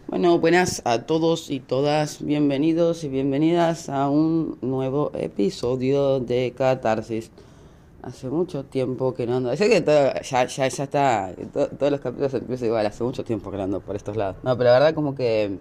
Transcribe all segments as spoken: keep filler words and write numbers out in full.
Bueno, buenas a todos y todas, bienvenidos y bienvenidas a un nuevo episodio de Catarsis. Hace mucho tiempo que no ando, sé que todo- ya, ya, ya está, to- todos los capítulos empiezan igual, hace mucho tiempo que no ando por estos lados. No, pero la verdad como que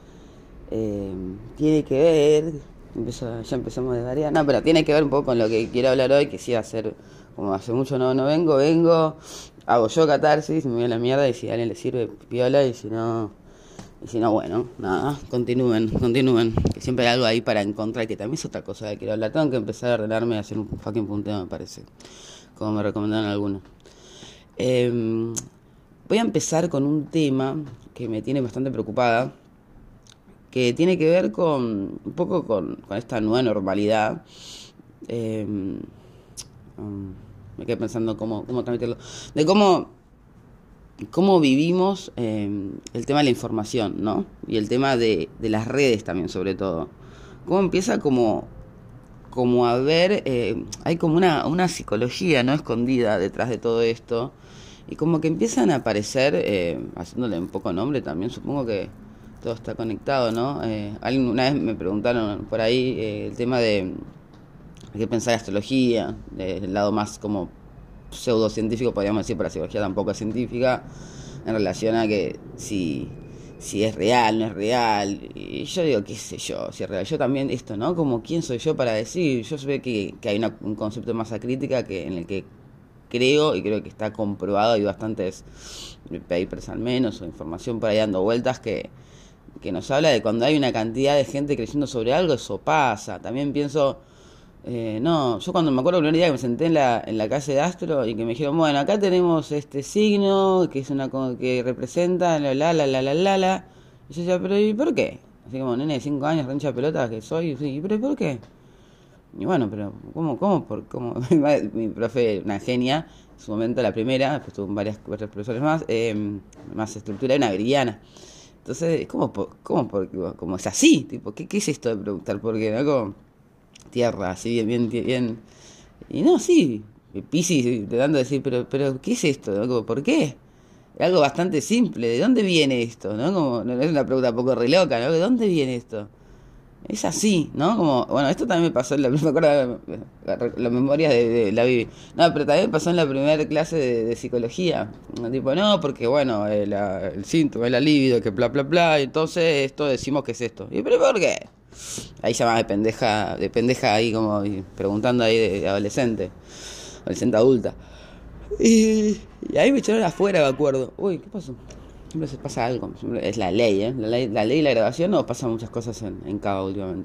eh, tiene que ver, empezó- ya empezamos de variar, no, pero tiene que ver un poco con lo que quiero hablar hoy, que sí va a ser, como hace mucho no, no vengo, vengo, hago yo Catarsis, me voy a la mierda y si a alguien le sirve, piola, y si no... Y si no, bueno, nada, continúen, continúen. Que siempre hay algo ahí para encontrar, que también es otra cosa que quiero hablar. Tengo que empezar a ordenarme y hacer un fucking punteo, me parece. Como me recomendaron algunos. Eh, Voy a empezar con un tema que me tiene bastante preocupada. Que tiene que ver con un poco con, con esta nueva normalidad. Eh, um, Me quedé pensando cómo, cómo transmitirlo. De cómo cómo vivimos eh, el tema de la información, ¿no? Y el tema de, de las redes también, sobre todo. Cómo empieza como, como a ver, eh, hay como una, una psicología, ¿no? Escondida detrás de todo esto. Y como que empiezan a aparecer, eh, haciéndole un poco nombre también, supongo que todo está conectado, ¿no? Eh, alguien una vez me preguntaron por ahí eh, el tema de, de qué pensar de astrología, del lado más como pseudocientífico, podríamos decir, pero la psicología tampoco es científica, en relación a que si, si es real, no es real. Y yo digo, qué sé yo, si es real. Yo también, esto, ¿no? Como, ¿quién soy yo para decir? Yo sé que, que hay una, un concepto de masa crítica que, en el que creo, y creo que está comprobado, hay bastantes papers al menos, o información por ahí dando vueltas, que, que nos habla de cuando hay una cantidad de gente creyendo sobre algo, eso pasa. También pienso eh, no, yo cuando me acuerdo el primer día que me senté en la, en la calle de Astro y que me dijeron, bueno, acá tenemos este signo que es una co- que representa la la la la la la la. Y yo decía, pero ¿y por qué? Así como nene de cinco años, rancha pelota que soy, sí, ¿pero por qué? Y bueno, pero ¿cómo, cómo, por, cómo? Mi madre- mi profe, una genia, en su momento la primera, después tuvo varias, varios profesores más, eh, más estructura, una brillana. Entonces, ¿cómo, por- cómo, por- cómo es así? Tipo, ¿qué, qué es esto de preguntar por qué? ¿No? Como, tierra, así bien, bien, bien. Y no, sí, Piscis tratando de decir, pero, pero, ¿qué es esto? ¿No? Como, ¿por qué? Es algo bastante simple, ¿de dónde viene esto? ¿No? Como, no es una pregunta poco re loca, ¿no? ¿De dónde viene esto? Es así, ¿no? Como, bueno, esto también me pasó en la, me acuerdo, la, la memoria de, de la Bibi. No, pero también pasó en la primera clase de, de psicología. ¿No? Tipo, no, porque bueno, eh, la- el síntoma, la libido, que bla, bla, bla, y entonces esto decimos que es esto. ¿Y pero por qué? Ahí llamaba de pendeja, de pendeja ahí como y preguntando ahí de, de adolescente, adolescente adulta. Y, y ahí me echaron afuera, me acuerdo. Uy, ¿qué pasó? Siempre se pasa algo. Siempre- es la ley, ¿eh? La ley, la ley y la grabación no pasan muchas cosas en, en Cava últimamente.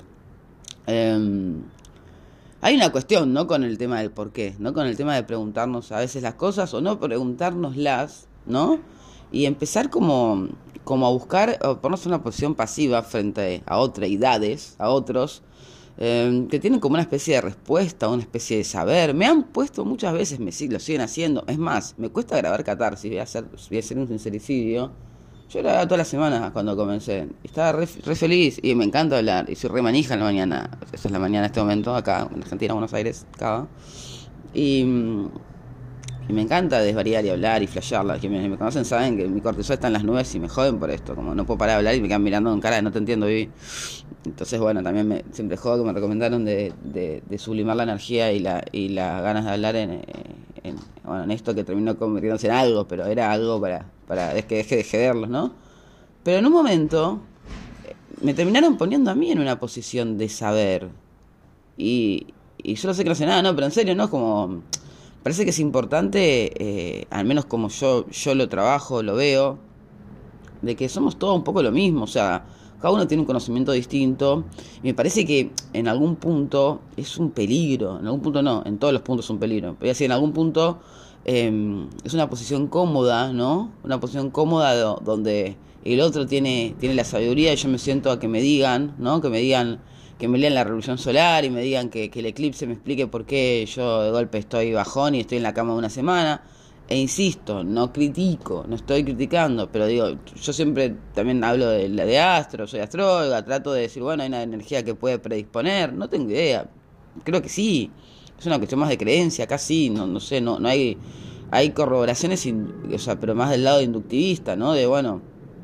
Eh, Hay una cuestión, ¿no? Con el tema del por qué, ¿no? Con el tema de preguntarnos a veces las cosas o no preguntárnoslas, ¿no? Y empezar como, como a buscar, o ponernos en una posición pasiva frente a otras, a otros, eh, que tienen como una especie de respuesta, una especie de saber. Me han puesto muchas veces, me sig- lo siguen haciendo. Es más, me cuesta grabar catarsis, voy a hacer, voy a hacer un sincericidio. Yo grababa todas las semanas cuando comencé. Y estaba re, re feliz y me encanta hablar. Y soy re manija en la mañana. Esa es la mañana en este momento, acá en Argentina, Buenos Aires, acá. Y, mm, y me encanta desvariar y hablar y flashearla. Quienes me, me conocen saben que mi cortisol está en las nubes y me joden por esto. Como no puedo parar de hablar y me quedan mirando con cara de no te entiendo, Vivi. Entonces, bueno, también me, siempre jodo que me recomendaron de, de, de sublimar la energía y, la, y las ganas de hablar en, en, bueno, en esto que terminó convirtiéndose en algo, pero era algo para, para que deje de jederlos, ¿no? Pero en un momento me terminaron poniendo a mí en una posición de saber. Y, y yo no sé que no sé nada, no, pero en serio, ¿no? Como, parece que es importante, eh, al menos como yo, yo lo trabajo, lo veo, de que somos todos un poco lo mismo, o sea, cada uno tiene un conocimiento distinto, y me parece que en algún punto es un peligro, en algún punto no, en todos los puntos es un peligro, voy a decir, en algún punto eh, es una posición cómoda, ¿no? Una posición cómoda do- donde el otro tiene, tiene la sabiduría y yo me siento a que me digan, ¿no? Que me digan, que me lean la revolución solar y me digan que, que el eclipse me explique por qué yo de golpe estoy bajón y estoy en la cama una semana. E insisto, no critico, no estoy criticando, pero digo, yo siempre también hablo de la de astro, soy astróloga, trato de decir, bueno, hay una energía que puede predisponer, no tengo idea, creo que sí, es una cuestión más de creencia, acá sí, no, no sé, no, no hay, hay corroboraciones, in- o sea, pero más del lado inductivista, ¿no? De bueno,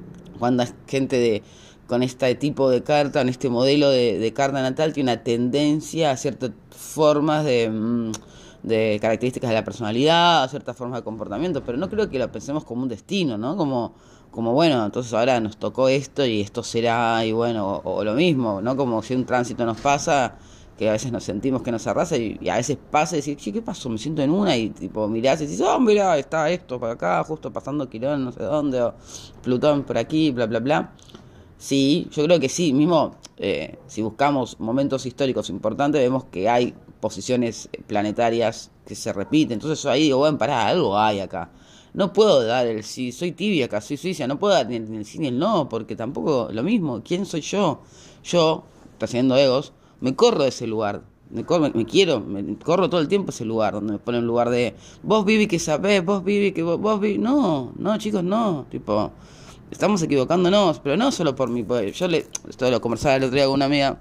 cuando gente de con este tipo de carta, en este modelo de, de carta natal, tiene una tendencia a ciertas formas de, mm, de características de la personalidad, a ciertas formas de comportamiento, pero no creo que lo pensemos como un destino, ¿no? Como, como bueno, entonces ahora nos tocó esto y esto será, y bueno, o, o lo mismo, ¿no? Como si un tránsito nos pasa, que a veces nos sentimos que nos arrasa y, y a veces pasa y decir, che, ¿qué pasó? Me siento en una y tipo mirás y decís, oh, mira, está esto por acá, justo pasando Quirón, no sé dónde, o Plutón por aquí, bla, bla, bla. Sí, yo creo que sí, mismo eh, si buscamos momentos históricos importantes, vemos que hay posiciones planetarias que se repiten, entonces yo ahí digo, bueno, pará, algo hay acá. No puedo dar el sí, soy tibia acá, soy suiza, no puedo dar ni, ni el sí ni el no, porque tampoco lo mismo, ¿quién soy yo? Yo, trascendiendo egos, me corro de ese lugar, me, corro, me, me quiero, me corro todo el tiempo ese lugar, donde me pone un lugar de, vos Vivi que sabés, vos Vivi que vos, vos Vivi, no, no chicos, no, tipo... Estamos equivocándonos, pero no solo por mi... Yo le... Esto lo conversaba el otro día con una amiga.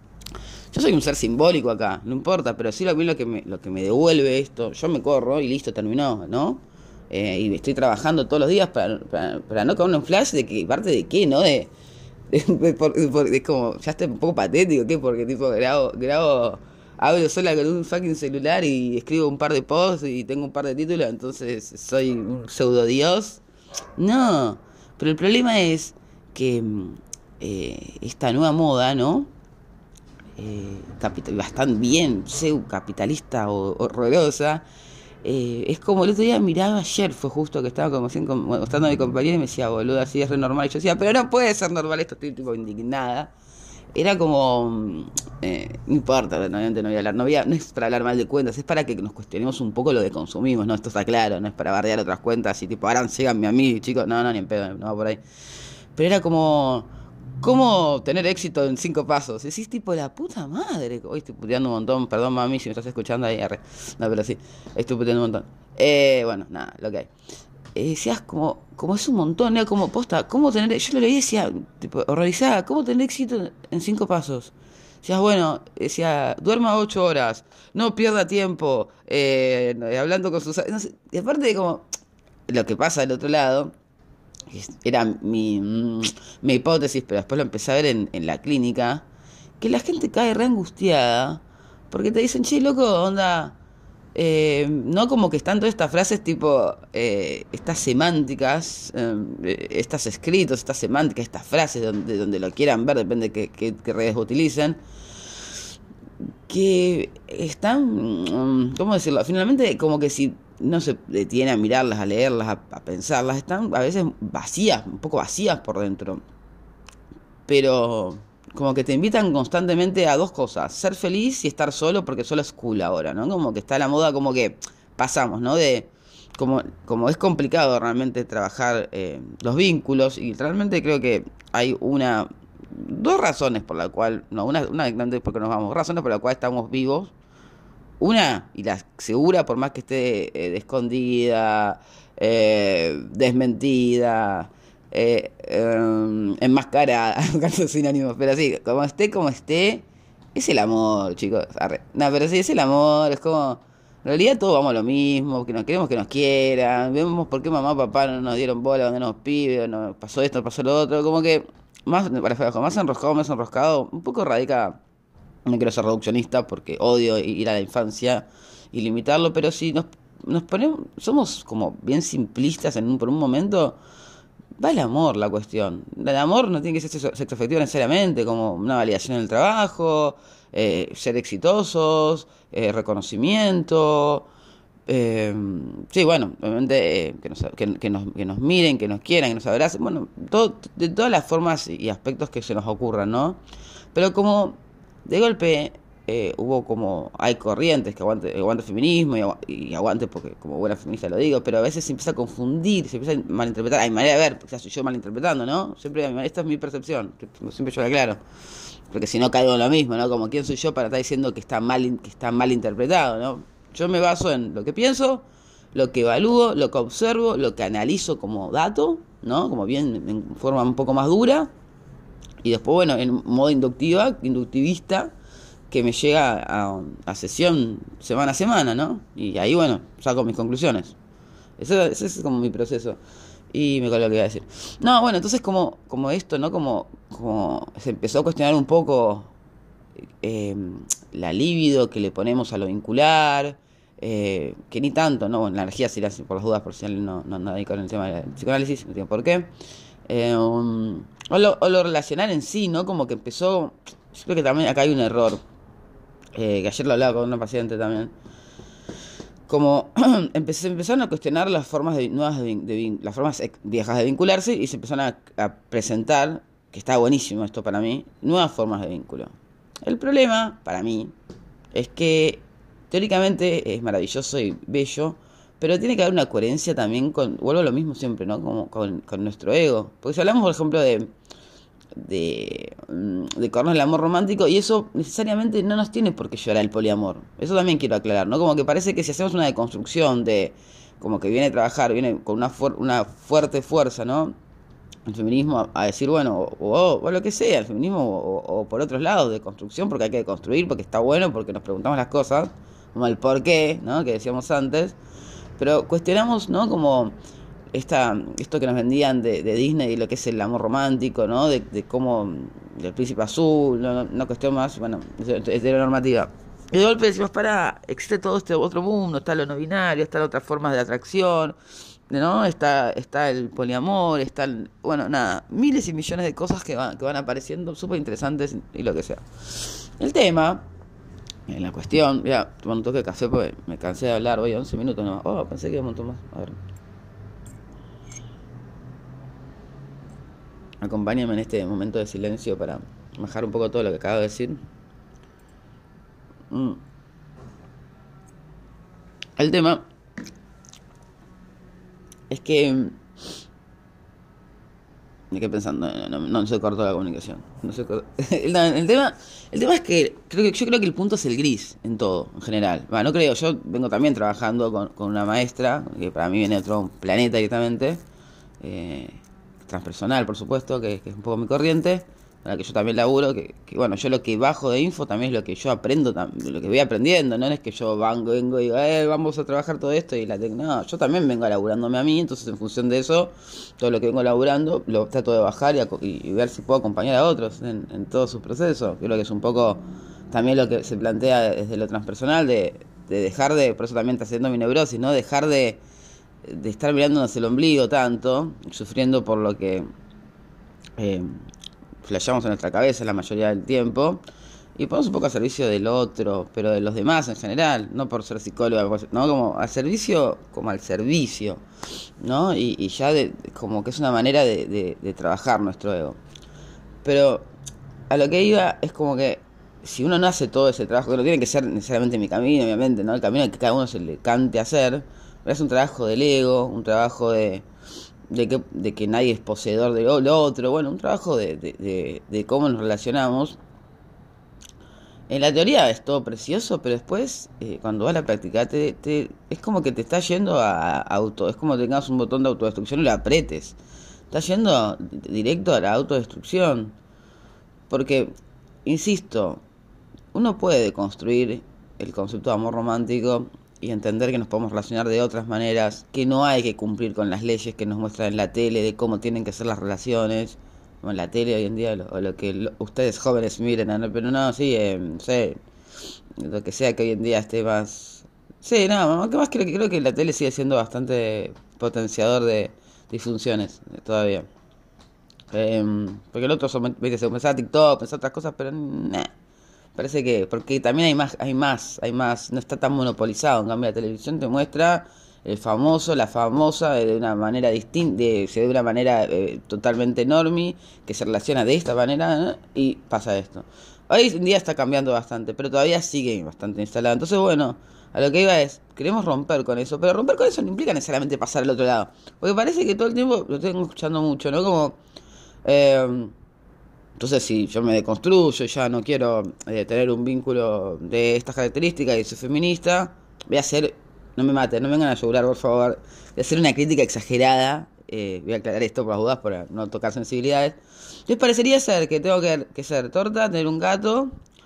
Yo soy un ser simbólico acá, no importa, pero sí lo, lo, que, me, lo que me devuelve esto, yo me corro y listo, terminó, ¿no? Eh, y estoy trabajando todos los días para, para, para no caer un flash de que parte de qué, ¿no? De... de, de, por, de, por, de como... Ya está un poco patético, ¿qué? Porque tipo grabo... grabo hablo sola con un fucking celular y escribo un par de posts y tengo un par de títulos, entonces soy un pseudo dios. No... Pero el problema es que eh, esta nueva moda, ¿no? Eh, capital, bastante bien, pseudo capitalista o horrorosa. Eh, es como el otro día miraba ayer, fue justo que estaba como mostrando a mi compañero y me decía, boludo, así es re normal. Y yo decía, pero no puede ser normal esto, estoy tipo indignada. Era como, eh, no importa, obviamente no voy a hablar, no, voy a, no es para hablar mal de cuentas, es para que nos cuestionemos un poco lo de consumimos, ¿no? Esto está claro, no es para bardear otras cuentas y tipo, ahora síganme a mí, chicos, no, no, ni en pedo, no va por ahí. Pero era como, ¿cómo tener éxito en cinco pasos? Decís tipo, la puta madre, hoy estoy puteando un montón, perdón mami si me estás escuchando ahí, arre. No, pero sí, estoy puteando un montón. Eh, bueno, nada, lo que hay. Eh, decías como, como es un montón, ¿no? Como posta, ¿cómo tener, yo lo leí y decía, tipo, horrorizada, ¿cómo tener éxito en cinco pasos? Decías, bueno, decía, duerma ocho horas, no pierda tiempo, eh, hablando con sus... No sé, y aparte de como, lo que pasa del otro lado, era mi, mi hipótesis, pero después lo empecé a ver en, en la clínica, que la gente cae re angustiada, porque te dicen, che, loco, onda... Eh, no como que están todas estas frases tipo eh, estas semánticas eh, estas escritos, estas semánticas, estas frases donde, donde lo quieran ver, depende de qué, qué, qué redes utilicen, que están, ¿cómo decirlo? Finalmente como que si no se detiene a mirarlas, a leerlas, a, a pensarlas, están a veces vacías, un poco vacías por dentro, pero como que te invitan constantemente a dos cosas, ser feliz y estar solo, porque solo es cool ahora, ¿no? Como que está la moda, como que pasamos, ¿no? De como, como es complicado realmente trabajar eh, los vínculos, y realmente creo que hay una, dos razones por la cual, no, una, una grande porque nos vamos, razones por la cual estamos vivos. Una, y la segura, por más que esté eh, escondida, eh, desmentida, eh, eh, enmascarada, buscando sinónimos, pero sí, como esté, como esté, es el amor, chicos. Arre. No, pero sí, es el amor, es como, en realidad todos vamos a lo mismo, que nos queremos que nos quieran, vemos por qué mamá y papá no nos dieron bola cuando éramos pibes, no pasó esto, pasó lo otro, como que, más, más enroscado, más enroscado, un poco radica, no quiero ser reduccionista porque odio ir a la infancia y limitarlo, pero si nos, nos ponemos, somos como bien simplistas en un, por un momento, va el amor la cuestión. El amor no tiene que ser sexo afectivo necesariamente, como una validación en el trabajo, eh, ser exitosos, eh, reconocimiento. Eh, sí, bueno, obviamente eh, que, nos, que, que, nos, que nos miren, que nos quieran, que nos abracen, bueno, todo, de todas las formas y aspectos que se nos ocurran, ¿no? Pero como de golpe eh, hubo como, hay corrientes que aguante, aguante el feminismo y, agu y aguante porque como buena feminista lo digo, pero a veces se empieza a confundir, se empieza a malinterpretar, hay manera de ver, porque soy yo malinterpretando, ¿no? Siempre, esta es mi percepción, siempre yo la aclaro, porque si no caigo en lo mismo, ¿no? Como quién soy yo para estar diciendo que está mal, que está mal interpretado, ¿no? Yo me baso en lo que pienso, lo que evalúo, lo que observo, lo que analizo como dato, ¿no? Como bien en forma un poco más dura, y después, bueno, en modo inductiva, inductivista, que me llega a, a sesión semana a semana, ¿no? Y ahí, bueno, saco mis conclusiones. Eso, ese es como mi proceso. Y me acuerdo lo que iba a decir. No, bueno, entonces como, como esto, ¿no? Como, como se empezó a cuestionar un poco eh, la libido que le ponemos a lo vincular, eh, que ni tanto, ¿no? Bueno, la energía, si las, por las dudas, por si alguien no, no anda ahí con el tema del psicoanálisis, no tiene por qué. Eh, um, o, lo, o lo relacional en sí, ¿no? Como que empezó, yo creo que también acá hay un error, eh, que ayer lo hablaba con una paciente también, como empecé, empezaron a cuestionar las formas de, nuevas de, de, las formas viejas de vincularse y se empezaron a, a presentar, que está buenísimo esto para mí, nuevas formas de vínculo. El problema, para mí, es que teóricamente es maravilloso y bello, pero tiene que haber una coherencia también con, vuelvo a lo mismo siempre, ¿no? Como con, con nuestro ego. Porque si hablamos, por ejemplo, de de, de correr el amor romántico, y eso necesariamente no nos tiene por qué llevar al poliamor. Eso también quiero aclarar, ¿no? Como que parece que si hacemos una deconstrucción de, como que viene a trabajar, viene con una, fu una fuerte fuerza, ¿no? El feminismo a, a decir, bueno, o, o, o lo que sea, el feminismo, o, o por otros lados de construcción, porque hay que construir, porque está bueno, porque nos preguntamos las cosas, como el por qué, ¿no? Que decíamos antes, pero cuestionamos, ¿no? Como esta, esto que nos vendían de, de Disney y lo que es el amor romántico, ¿no? De, de cómo el príncipe azul, no, no cuestión más, bueno, es de la normativa. Y de golpe decimos, para, existe todo este otro mundo, está lo no binario, están otras formas de atracción, ¿no? Está, está el poliamor, están, bueno, nada, miles y millones de cosas que van, que van apareciendo, súper interesantes y lo que sea. El tema, en la cuestión, mira, tomando un toque de café porque me cansé de hablar, hoy once minutos nomás. Oh, pensé que iba un montón más. A ver. Acompáñame en este momento de silencio para bajar un poco todo lo que acabo de decir. Mm. El tema es que me quedé pensando, no, no, no se cortó la comunicación. No se cortó. el, el, tema, el tema es que, creo que yo creo que el punto es el gris en todo, en general. Bueno, no creo, yo vengo también trabajando con, con una maestra, que para mí viene de otro planeta directamente, eh, transpersonal, por supuesto, que, que es un poco mi corriente, con la que yo también laburo, que, que bueno, yo lo que bajo de info también es lo que yo aprendo, lo que voy aprendiendo, no es que yo vengo, vengo y digo, eh, vamos a trabajar todo esto y la tengo, no, yo también vengo laburándome a mí, entonces en función de eso, todo lo que vengo laburando, lo trato de bajar y, a, y, y ver si puedo acompañar a otros en, en todos sus procesos. Creo que es un poco también lo que se plantea desde lo transpersonal, de, de dejar de, por eso también está haciendo mi neurosis, ¿no? Dejar de, de estar mirándonos el ombligo tanto, sufriendo por lo que eh, flasheamos en nuestra cabeza la mayoría del tiempo, y ponemos un poco a servicio del otro, pero de los demás en general, no por ser psicóloga, no, como al servicio, como al servicio, ¿no? Y, y ya de, como que es una manera de, de, de trabajar nuestro ego. Pero a lo que iba es como que si uno no hace todo ese trabajo, que no tiene que ser necesariamente mi camino, obviamente, ¿no? El camino que cada uno se le cante hacer, pero es un trabajo del ego, un trabajo de de que, de que nadie es poseedor de lo, lo otro, bueno, un trabajo de, de, de, de cómo nos relacionamos. En la teoría es todo precioso, pero después, eh, cuando vas a la práctica, te, te, es como que te está yendo a, a auto, es como que tengas un botón de autodestrucción y lo apretes. Estás yendo directo a la autodestrucción. Porque, insisto, uno puede deconstruir el concepto de amor romántico y entender que nos podemos relacionar de otras maneras, que no hay que cumplir con las leyes que nos muestran en la tele de cómo tienen que ser las relaciones, como en la tele hoy en día, lo, o lo que lo, ustedes jóvenes miren, ¿no? Pero no, sí, eh, no sé, lo que sea que hoy en día esté más... Sí, no, que más creo, creo que la tele sigue siendo bastante potenciador de disfunciones eh, todavía. Eh, porque el otro, son, viste, se pensaba TikTok, pensaba otras cosas, pero... Nah. Parece que, porque también hay más, hay más, hay más, no está tan monopolizado. En cambio la televisión te muestra el famoso, la famosa, de una manera distinta, de, de una manera eh, totalmente normie, que se relaciona de esta manera, ¿no? Y pasa esto. Hoy en día está cambiando bastante, pero todavía sigue bastante instalado. Entonces, bueno, a lo que iba es, queremos romper con eso, pero romper con eso no implica necesariamente pasar al otro lado. Porque parece que todo el tiempo, lo tengo escuchando mucho, ¿no? Como... Eh, Entonces, si yo me deconstruyo, ya no quiero eh, tener un vínculo de estas características y soy feminista, voy a hacer, no me maten, no me vengan a llorar, por favor, voy a hacer una crítica exagerada, eh, voy a aclarar esto por las dudas para no tocar sensibilidades. Entonces parecería ser que tengo que, que ser torta, tener un gato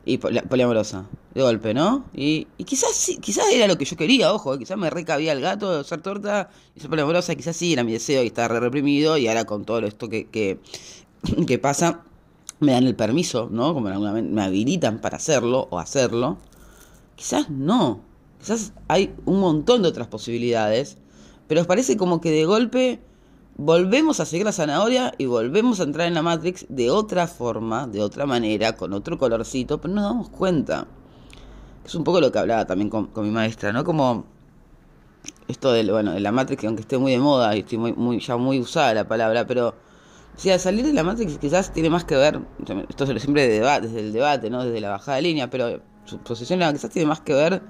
Y poli- poliamorosa, de golpe, ¿no? Y, y quizás sí, quizás era lo que yo quería, ojo, eh, quizás me recabía el gato de ser torta y ser poliamorosa, quizás sí era mi deseo y estaba re reprimido, y ahora con todo esto que, que, que pasa, me dan el permiso, ¿no? Como en alguna men- me habilitan para hacerlo o hacerlo. Quizás no, quizás hay un montón de otras posibilidades, pero os parece como que de golpe volvemos a seguir la zanahoria y volvemos a entrar en la Matrix de otra forma, de otra manera, con otro colorcito, pero no nos damos cuenta. Es un poco lo que hablaba también con, con mi maestra, ¿no? Como esto de, bueno, de la Matrix, que aunque esté muy de moda y estoy muy, muy, ya muy usada la palabra, pero o sea, salir de la Matrix quizás tiene más que ver, esto es siempre de debate, desde el debate, ¿no? Desde la bajada de línea, pero su posición quizás tiene más que ver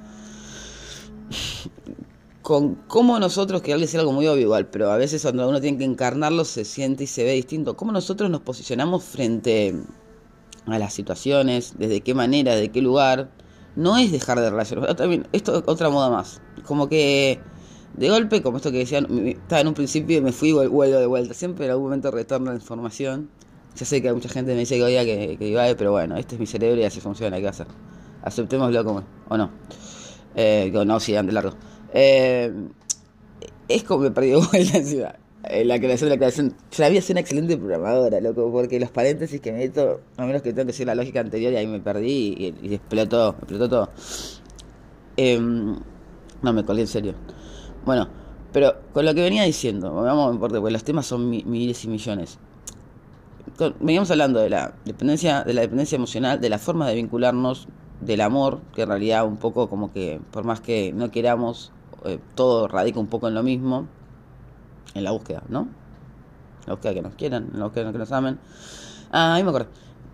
con cómo nosotros, que es algo muy obvio igual, pero a veces cuando uno tiene que encarnarlo se siente y se ve distinto, cómo nosotros nos posicionamos frente a las situaciones, desde qué manera, de qué lugar, no es dejar de relacionarnos. También, esto otra moda más, como que de golpe, como esto que decían, estaba en un principio y me fui y vuelvo de vuelta, siempre en algún momento retorno la información. Ya sé que hay mucha gente que me dice que oiga que, que divague, pero bueno, este es mi cerebro y así funciona, ¿qué va a hacer? Aceptémoslo como, o no. Eh, no, sí, ande largo. Eh, es como me perdí de vuelta encima. Eh, la creación de la creación. Yo la vi ser una excelente programadora, loco, porque los paréntesis que meto, a menos que tengo que decir la lógica anterior y ahí me perdí y, y explotó, explotó todo. Eh, no, me colgué en serio. Bueno, pero con lo que venía diciendo, vamos, porque los temas son mi, miles y millones. Con, veníamos hablando de la dependencia, de la dependencia emocional, de la forma de vincularnos, del amor, que en realidad un poco como que, por más que no queramos, eh, todo radica un poco en lo mismo, en la búsqueda, ¿no? En la búsqueda que nos quieran, en la búsqueda que nos amen. Ah, ahí me acuerdo.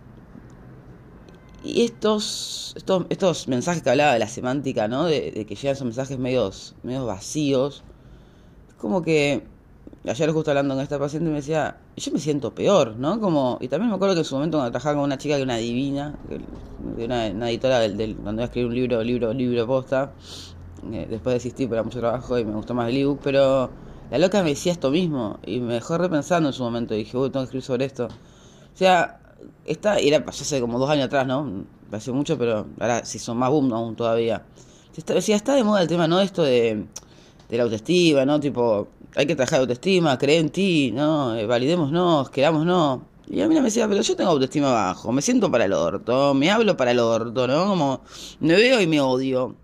Y estos, estos, estos mensajes que hablaba de la semántica, ¿no? De, de que llegan esos mensajes medios, medios vacíos. Es como que ayer justo hablando con esta paciente me decía, yo me siento peor, ¿no? Como, y también me acuerdo que en su momento cuando trabajaba con una chica que era una divina, de una, una editora del, del, cuando iba a escribir un libro, libro, libro posta, eh, después desistí, pero era mucho trabajo y me gustó más el ebook, pero la loca me decía esto mismo y me dejó repensando en su momento y dije, uy, tengo que escribir sobre esto. O sea, esta era, pasó hace como dos años atrás, ¿no? Pasó mucho, pero ahora se hizo más boom aún todavía. Está, o sea, está de moda el tema, ¿no? Esto de, de la autoestima, ¿no? Tipo, hay que trabajar la autoestima, creer en ti, ¿no? Eh, validémonos, querámonos. Y a mí me decía, pero yo tengo autoestima bajo, me siento para el orto, me hablo para el orto, ¿no? Como me veo y me odio.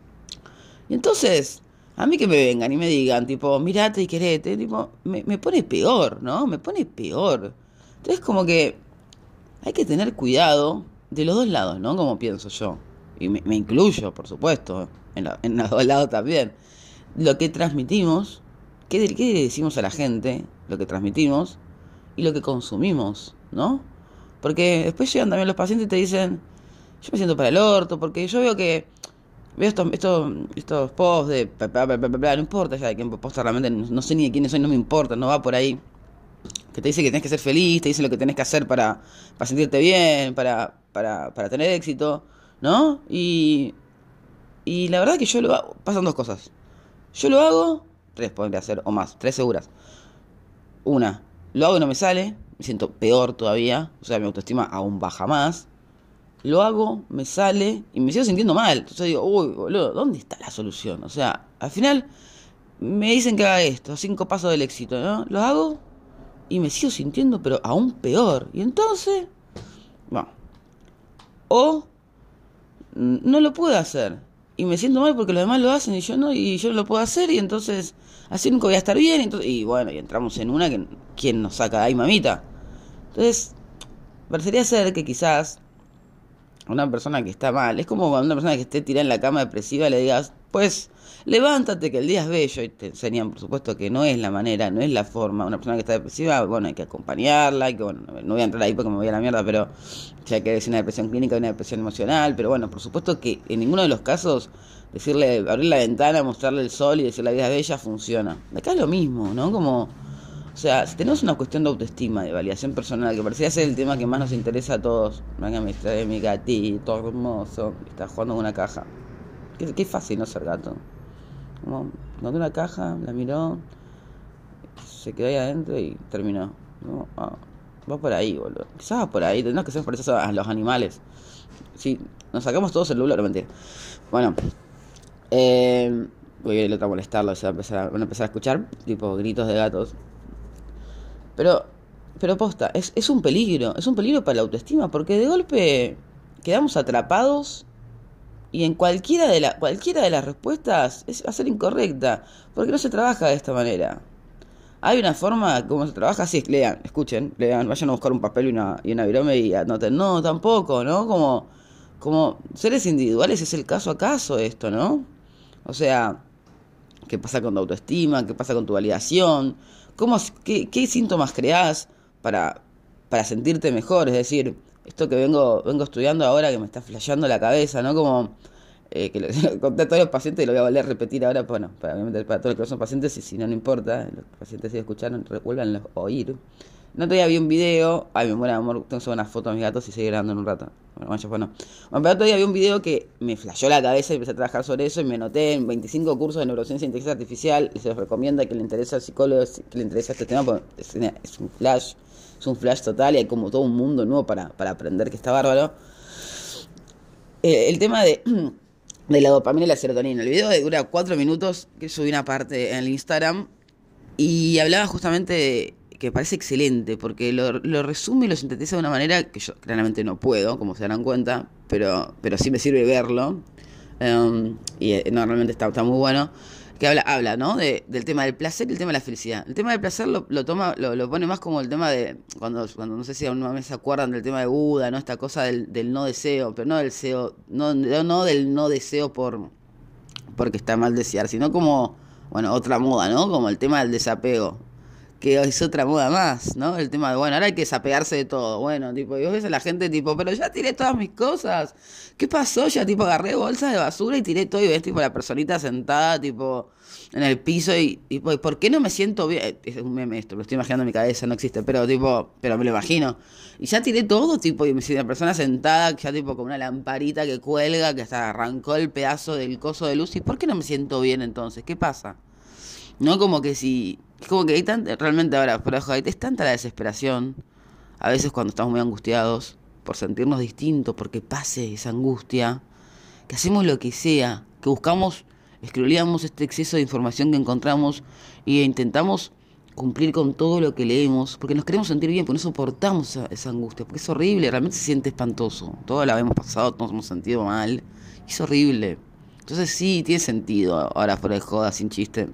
Y entonces, a mí que me vengan y me digan, tipo, mirate y querete, tipo, me, me pone peor, ¿no? Me pone peor. Entonces, como que hay que tener cuidado de los dos lados, ¿no? Como pienso yo. Y me, me incluyo, por supuesto, en, la, en los dos lados también. Lo que transmitimos, qué, qué le decimos a la gente, lo que transmitimos y lo que consumimos, ¿no? Porque después llegan también los pacientes y te dicen, yo me siento para el orto, porque yo veo que veo estos, estos, estos posts de bla, bla, bla, bla, bla, no importa ya de quién posta realmente, no, no sé ni de quiénes soy, no me importa, no va por ahí. Que te dice que tenés que ser feliz, te dice lo que tenés que hacer para, para sentirte bien, para, para, para tener éxito, ¿no? Y, y la verdad que yo lo hago, pasan dos cosas. Yo lo hago, tres podría hacer, o más, tres seguras. Una, lo hago y no me sale, me siento peor todavía, o sea, mi autoestima aún baja más. Lo hago, me sale y me sigo sintiendo mal. Entonces digo, uy, boludo, ¿dónde está la solución? O sea, al final me dicen que haga esto, cinco pasos del éxito, ¿no? Lo hago y me sigo sintiendo, pero aún peor. Y entonces, bueno, o no lo puedo hacer. Y me siento mal porque los demás lo hacen y yo no, y yo no lo puedo hacer, y entonces así nunca voy a estar bien. Entonces, y bueno, y entramos en una que, ¿quién nos saca de ahí, mamita? Entonces, parecería ser que quizás una persona que está mal, es como cuando una persona que esté tirada en la cama depresiva le digas, pues levántate que el día es bello, y te enseñan por supuesto que no es la manera, no es la forma. Una persona que está depresiva, bueno, hay que acompañarla, hay que, bueno, no voy a entrar ahí porque me voy a la mierda, pero ya que es una depresión clínica, una depresión emocional, pero bueno, por supuesto que en ninguno de los casos decirle, abrir la ventana, mostrarle el sol y decir la vida es bella funciona. Acá es lo mismo, ¿no? Como, o sea, si tenemos una cuestión de autoestima, de validación personal, que parecía ser el tema que más nos interesa a todos. Venga, me trae mi gatito hermoso, está jugando con una caja. Qué, qué fácil no ser gato. Como, encontró una caja, la miró, se quedó ahí adentro y terminó. Como, oh. Va por ahí, boludo. Quizás va por ahí, tenemos que ser parecidos a los animales. Sí, nos sacamos todos el lulo, no mentira. Bueno, eh, voy a ir a molestarlo, se va a empezar a, van a empezar a escuchar, tipo, gritos de gatos. Pero, pero posta, es, es un peligro, es un peligro para la autoestima, porque de golpe quedamos atrapados y en cualquiera de, la, cualquiera de las respuestas es, va a ser incorrecta, porque no se trabaja de esta manera. Hay una forma como se trabaja, sí, lean, escuchen, lean, vayan a buscar un papel y una, y una virome y anoten. No, tampoco, ¿no? Como, como seres individuales es el caso a caso esto, ¿no? O sea, ¿qué pasa con tu autoestima? ¿Qué pasa con tu validación? ¿Cómo, qué, qué síntomas creás para, para sentirte mejor? Es decir, esto que vengo, vengo estudiando ahora que me está flasheando la cabeza, ¿no? Como eh, que lo conté a todos los pacientes y lo voy a volver a repetir ahora, bueno, para, para todos los que no son pacientes, y si no, no importa, los pacientes si escucharon, vuelvan a oír. No todavía vi un video, ay, me muero de amor, tengo que subir una foto de mis gatos y seguir grabando en un rato. Bueno, bueno, ya fue, no. Bueno, pero otro día vi un video que me flasheó la cabeza y empecé a trabajar sobre eso y me anoté en veinticinco cursos de neurociencia e inteligencia artificial y se los recomienda que le interesa al psicólogo, que le interesa este tema, porque es, es un flash, es un flash total y hay como todo un mundo nuevo para, para aprender que está bárbaro. Eh, el tema de, de la dopamina y la serotonina. El video dura cuatro minutos, que subí una parte en el Instagram y hablaba justamente de que me parece excelente, porque lo, lo resume y lo sintetiza de una manera que yo claramente no puedo, como se darán cuenta, pero, pero sí me sirve verlo, um, y eh, no, realmente está, está muy bueno, que habla, habla ¿no? De, del tema del placer y el tema de la felicidad. El tema del placer lo, lo toma, lo, lo pone más como el tema de, cuando, cuando no sé si alguna vez se acuerdan del tema de Buda, ¿no? Esta cosa del, del no deseo, pero no del deseo, no, no del no deseo por porque está mal desear, sino como, bueno, otra moda, ¿no? Como el tema del desapego, que es otra moda más, ¿no? El tema de, bueno, ahora hay que desapegarse de todo. Bueno, tipo, y vos ves a la gente, tipo, pero ya tiré todas mis cosas. ¿Qué pasó? Ya, tipo, agarré bolsas de basura y tiré todo y ves, tipo, la personita sentada, tipo, en el piso y, tipo, ¿y por qué no me siento bien? Es un meme esto, lo estoy imaginando en mi cabeza, no existe, pero, tipo, pero me lo imagino. Y ya tiré todo, tipo, y me siento una persona sentada, ya, tipo, con una lamparita que cuelga, que hasta arrancó el pedazo del coso de luz. ¿Y por qué no me siento bien entonces? ¿Qué pasa? No, como que si... Es como que hay tanta... Realmente ahora, por abajo, es tanta la desesperación, a veces cuando estamos muy angustiados, por sentirnos distintos, porque pase esa angustia, que hacemos lo que sea, que buscamos, escroleamos este exceso de información que encontramos y intentamos cumplir con todo lo que leemos, porque nos queremos sentir bien, porque no soportamos esa, esa angustia, porque es horrible, realmente se siente espantoso. Todos la hemos pasado, todos hemos sentido mal, y es horrible. Entonces sí, tiene sentido, ahora fuera de joda, sin chiste,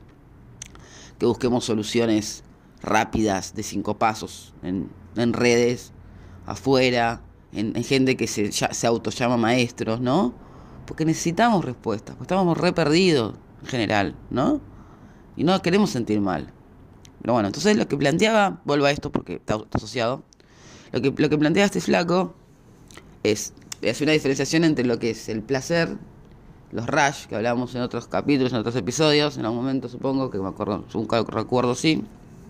que busquemos soluciones rápidas de cinco pasos en, en redes, afuera, en, en gente que se, ya, se autollama maestros, ¿no? Porque necesitamos respuestas, porque estamos re perdidos en general, ¿no? Y no queremos sentir mal. Pero bueno, entonces lo que planteaba, vuelvo a esto porque está, está asociado, lo que, lo que plantea este flaco es, es una diferenciación entre lo que es el placer, los rush, que hablábamos en otros capítulos, en otros episodios, en algún momento supongo, que me acuerdo, nunca recuerdo, sí,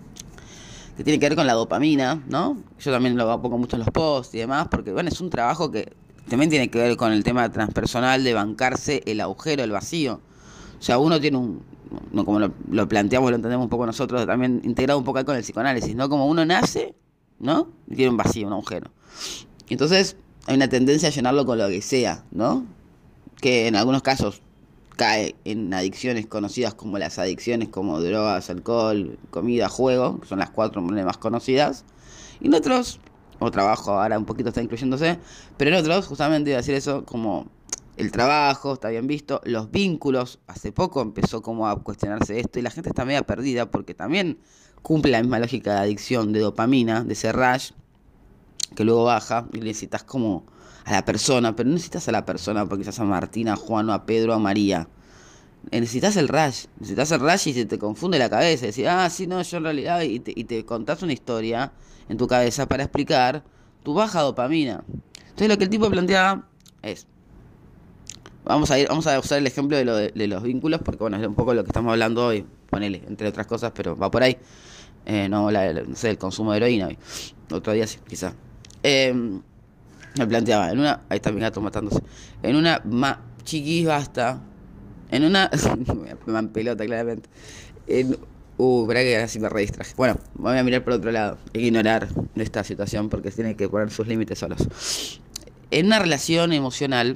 que tiene que ver con la dopamina, ¿no? Yo también lo pongo mucho en los posts y demás, porque bueno, es un trabajo que también tiene que ver con el tema transpersonal de bancarse el agujero, el vacío. O sea, uno tiene un, no como lo, lo planteamos, lo entendemos un poco nosotros, también integrado un poco con el psicoanálisis, ¿no? Como uno nace, ¿no? Y tiene un vacío, un agujero. Y entonces hay una tendencia a llenarlo con lo que sea, ¿no? Que en algunos casos cae en adicciones conocidas como las adicciones como drogas, alcohol, comida, juego, que son las cuatro más conocidas. Y en otros, o trabajo ahora un poquito está incluyéndose, pero en otros justamente iba a decir eso, como el trabajo, está bien visto, los vínculos, hace poco empezó como a cuestionarse esto y la gente está media perdida porque también cumple la misma lógica de adicción, de dopamina, de ese rush, que luego baja y necesitas como a la persona, pero no necesitas a la persona porque estás a Martina, a Juan, a Pedro, a María. Necesitas el rush, necesitas el rush y se te confunde la cabeza. Decís, ah, sí, no, yo en realidad, y te, y te contás una historia en tu cabeza para explicar tu baja dopamina. Entonces lo que el tipo planteaba es, vamos a ir, vamos a usar el ejemplo de, lo de, de los vínculos, porque bueno, es un poco lo que estamos hablando hoy, ponele, entre otras cosas, pero va por ahí. Eh, no, la, no sé, el consumo de heroína hoy. Otro día sí, quizá. Eh, me planteaba, en una, ahí está mi gato matándose, en una, ma, chiquis, basta, en una, me dan pelota claramente, en Uh, verá que ahora sí me re distraje. Bueno, voy a mirar por otro lado. Hay que ignorar esta situación porque tiene que poner sus límites solos. En una relación emocional,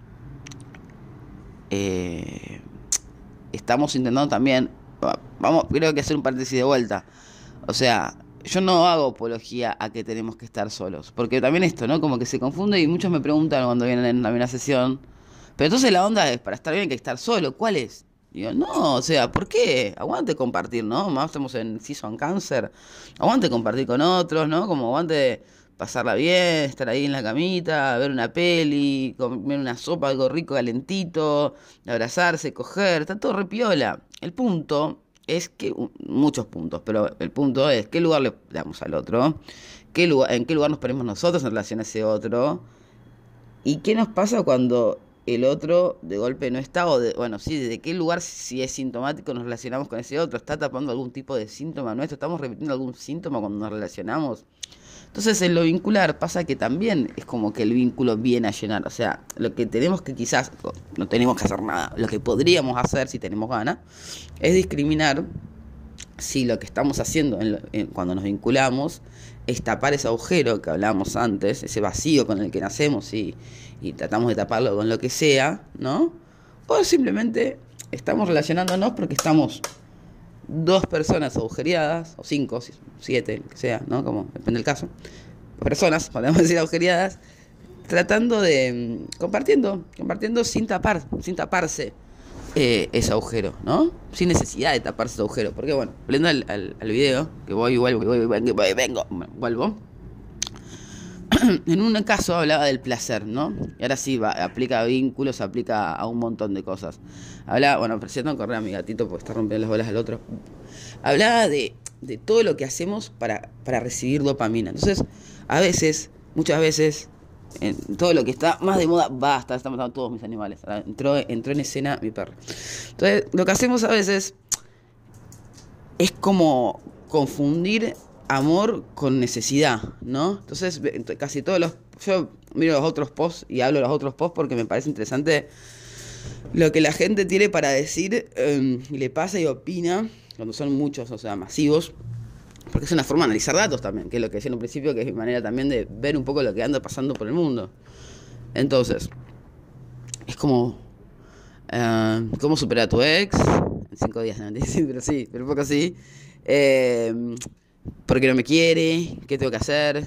eh, estamos intentando también, vamos, creo que hacer un paréntesis de vuelta. O sea, yo no hago apología a que tenemos que estar solos. Porque también esto, ¿no? Como que se confunde y muchos me preguntan cuando vienen a una sesión. Pero entonces la onda es, para estar bien hay que estar solo. ¿Cuál es? Digo, no, o sea, ¿por qué? Aguante compartir, ¿no? Más estamos en Season Cáncer. Aguante compartir con otros, ¿no? Como aguante pasarla bien, estar ahí en la camita, ver una peli, comer una sopa, algo rico, calentito, abrazarse, coger, está todo repiola. El punto es que, muchos puntos, pero el punto es qué lugar le damos al otro, qué lugar, en qué lugar nos ponemos nosotros en relación a ese otro, y qué nos pasa cuando el otro de golpe no está, o de, bueno, sí, de qué lugar, si es sintomático, nos relacionamos con ese otro, está tapando algún tipo de síntoma nuestro, estamos repitiendo algún síntoma cuando nos relacionamos. Entonces en lo vincular pasa que también es como que el vínculo viene a llenar, o sea, lo que tenemos que quizás, no tenemos que hacer nada, lo que podríamos hacer si tenemos ganas, es discriminar si lo que estamos haciendo en lo, en, cuando nos vinculamos es tapar ese agujero que hablábamos antes, ese vacío con el que nacemos y, y tratamos de taparlo con lo que sea, ¿no? O simplemente estamos relacionándonos porque estamos dos personas agujereadas, o cinco, siete, que sea, ¿no? Como depende del caso. Personas, podemos decir agujereadas, tratando de, compartiendo, compartiendo sin tapar, sin taparse eh, ese agujero, ¿no? Sin necesidad de taparse ese agujero. Porque bueno, volviendo al, al, al video, que voy y vuelvo, que voy y vengo, voy, vengo, vuelvo. En un caso hablaba del placer, ¿no? Y ahora sí, va, aplica a vínculos, aplica a un montón de cosas. Hablaba, bueno, presento correr a mi gatito porque está rompiendo las bolas al otro. Hablaba de, de todo lo que hacemos para, para recibir dopamina. Entonces, a veces, muchas veces, en todo lo que está más de moda, basta, están matando todos mis animales. Entró, entró en escena mi perro. Entonces, lo que hacemos a veces es como confundir amor con necesidad, ¿no? Entonces, casi todos los... Yo miro los otros posts y hablo de los otros posts porque me parece interesante lo que la gente tiene para decir eh, y le pasa y opina, cuando son muchos, o sea, masivos, porque es una forma de analizar datos también, que es lo que decía en un principio, que es mi manera también de ver un poco lo que anda pasando por el mundo. Entonces, es como... Uh, ¿cómo superar a tu ex? En cinco días, no, pero sí, pero un poco así. Eh... ¿Por qué no me quiere? ¿Qué tengo que hacer?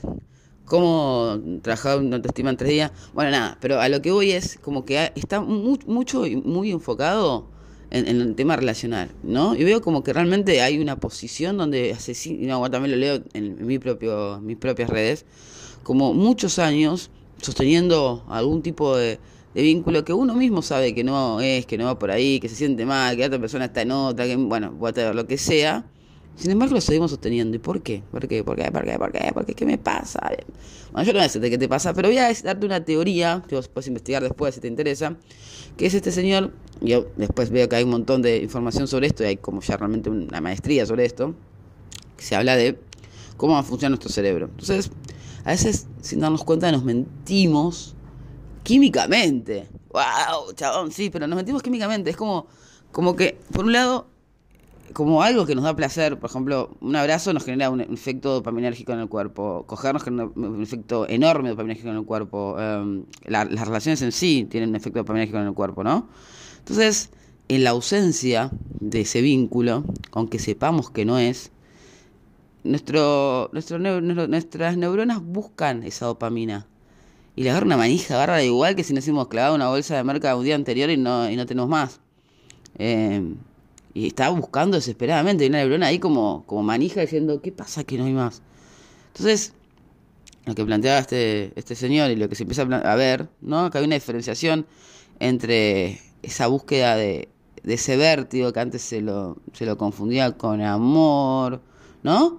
¿Cómo trabajar una autoestima en tres días? Bueno, nada, pero a lo que voy es como que está muy, mucho y muy enfocado en, en el tema relacional, ¿no? Y veo como que realmente hay una posición donde hace, y no, también lo leo en mi propio, mis propias redes, como muchos años sosteniendo algún tipo de, de vínculo que uno mismo sabe que no es, que no va por ahí, que se siente mal, que la otra persona está en otra, que, bueno, whatever, lo que sea. Sin embargo, lo seguimos sosteniendo. ¿Y por qué? ¿Por qué? ¿Por qué? ¿Por qué? ¿Por qué? ¿Por qué? ¿Qué me pasa? Bueno, yo no voy a decirte qué te pasa, pero voy a darte una teoría, que vos puedes investigar después si te interesa, que es este señor, yo después veo que hay un montón de información sobre esto, y hay como ya realmente una maestría sobre esto, que se habla de cómo funciona nuestro cerebro. Entonces, a veces, sin darnos cuenta, nos mentimos químicamente. ¡Wow! Chabón, sí, pero nos mentimos químicamente. Es como, como que, por un lado, como algo que nos da placer, por ejemplo, un abrazo nos genera un efecto dopaminérgico en el cuerpo, cogernos genera un efecto enorme dopaminérgico en el cuerpo, eh, la, las relaciones en sí tienen un efecto dopaminérgico en el cuerpo, ¿no? Entonces, en la ausencia de ese vínculo, aunque sepamos que no es, nuestro, nuestro, nuestro, nuestras neuronas buscan esa dopamina. Y le agarra una manija, agarra igual que si nos hemos clavado una bolsa de merca un día anterior y no, y no tenemos más. Eh... Y estaba buscando desesperadamente, y una neurona ahí como, como manija diciendo, ¿qué pasa que no hay más? Entonces, lo que planteaba este, este señor y lo que se empieza a, a ver, ¿no? Que hay una diferenciación entre esa búsqueda de, de ese vértigo que antes se lo, se lo confundía con amor, ¿no?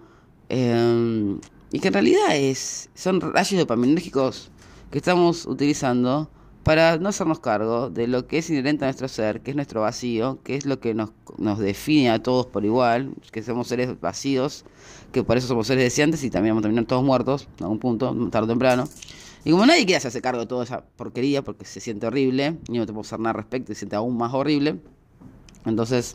Eh, y que en realidad es, son rayos dopaminérgicos que estamos utilizando para no hacernos cargo de lo que es inherente a nuestro ser, que es nuestro vacío, que es lo que nos, nos define a todos por igual, que somos seres vacíos, que por eso somos seres deseantes y también vamos a terminar todos muertos, a algún punto, tarde o temprano. Y como nadie quiere hacerse cargo de toda esa porquería, porque se siente horrible, y no te puedo hacer nada al respecto y se siente aún más horrible, entonces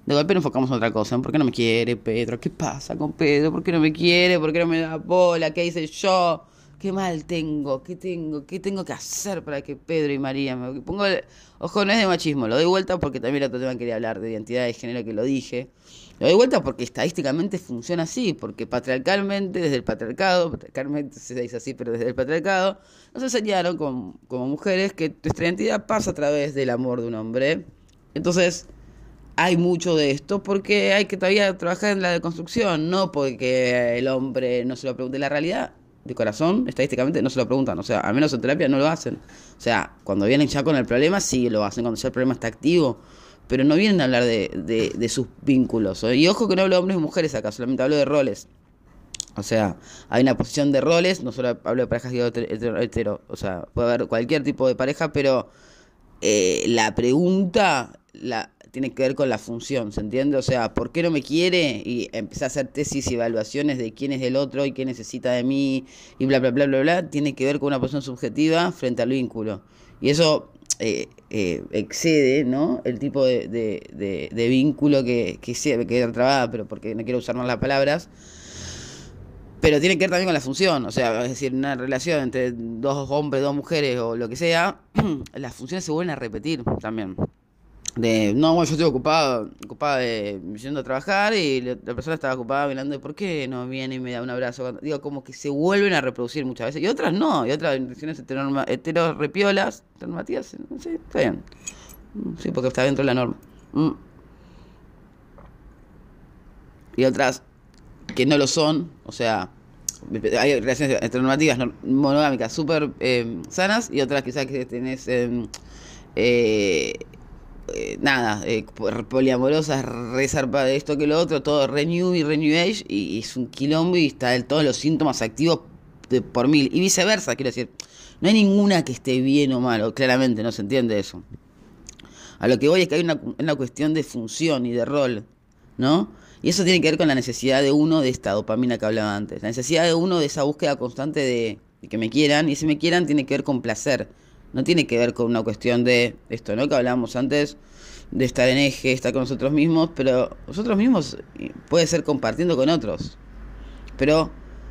de golpe nos enfocamos en otra cosa. ¿Por qué no me quiere Pedro? ¿Qué pasa con Pedro? ¿Por qué no me quiere? ¿Por qué no me da bola? ¿Qué hice yo? ¿Qué mal tengo? ¿Qué tengo? ¿Qué tengo que hacer para que Pedro y María me... Pongo el... Ojo, no es de machismo, lo doy vuelta porque también el otro tema quería hablar de identidad de género que lo dije. Lo doy vuelta porque estadísticamente funciona así, porque patriarcalmente, desde el patriarcado, patriarcalmente se dice así, pero desde el patriarcado, nos enseñaron como, como mujeres que nuestra identidad pasa a través del amor de un hombre. Entonces, hay mucho de esto porque hay que todavía trabajar en la deconstrucción, no porque el hombre no se lo pregunte. La realidad, de corazón, estadísticamente, no se lo preguntan. O sea, al menos en terapia no lo hacen. O sea, cuando vienen ya con el problema, sí lo hacen, cuando ya el problema está activo. Pero no vienen a hablar de, de, de sus vínculos. Y ojo que no hablo de hombres y mujeres acá, solamente hablo de roles. O sea, hay una posición de roles, no solo hablo de parejas hetero, hetero, o sea, puede haber cualquier tipo de pareja, pero eh, la pregunta la, tiene que ver con la función, ¿se entiende? O sea, ¿por qué no me quiere? Y empezar a hacer tesis y evaluaciones de quién es el otro y qué necesita de mí y bla, bla, bla, bla, bla, tiene que ver con una posición subjetiva frente al vínculo. Y eso eh, eh, excede, ¿no? El tipo de, de, de, de vínculo que, que sea, me quedé trabada, pero porque no quiero usar más las palabras. Pero tiene que ver también con la función, o sea, es decir, una relación entre dos hombres, dos mujeres o lo que sea, las funciones se vuelven a repetir también. De, no, bueno, yo estoy ocupado, ocupada de yendo a trabajar y la, la persona estaba ocupada mirando, ¿por qué no viene y me da un abrazo? Cuando, digo, como que se vuelven a reproducir muchas veces, y otras no, y otras intenciones heteronorma, hetero repiolas, heteronormativas, sí, está bien. Sí, porque está dentro de la norma. Mm. Y otras que no lo son, o sea, hay relaciones heteronormativas monogámicas súper eh, sanas y otras quizás que tenés eh, eh, eh, nada, eh, poliamorosas, re zarpa de esto que lo otro, todo re new y re new age, y, y es un quilombo y está el, todos los síntomas activos de, por mil, y viceversa, quiero decir, no hay ninguna que esté bien o mal, o claramente no se entiende eso. A lo que voy es que hay una, una cuestión de función y de rol, ¿no? Y eso tiene que ver con la necesidad de uno de esta dopamina que hablaba antes. La necesidad de uno de esa búsqueda constante de, de que me quieran. Y si me quieran tiene que ver con placer. No tiene que ver con una cuestión de esto, ¿no? Que hablábamos antes, de estar en eje, estar con nosotros mismos. Pero nosotros mismos puede ser compartiendo con otros. Pero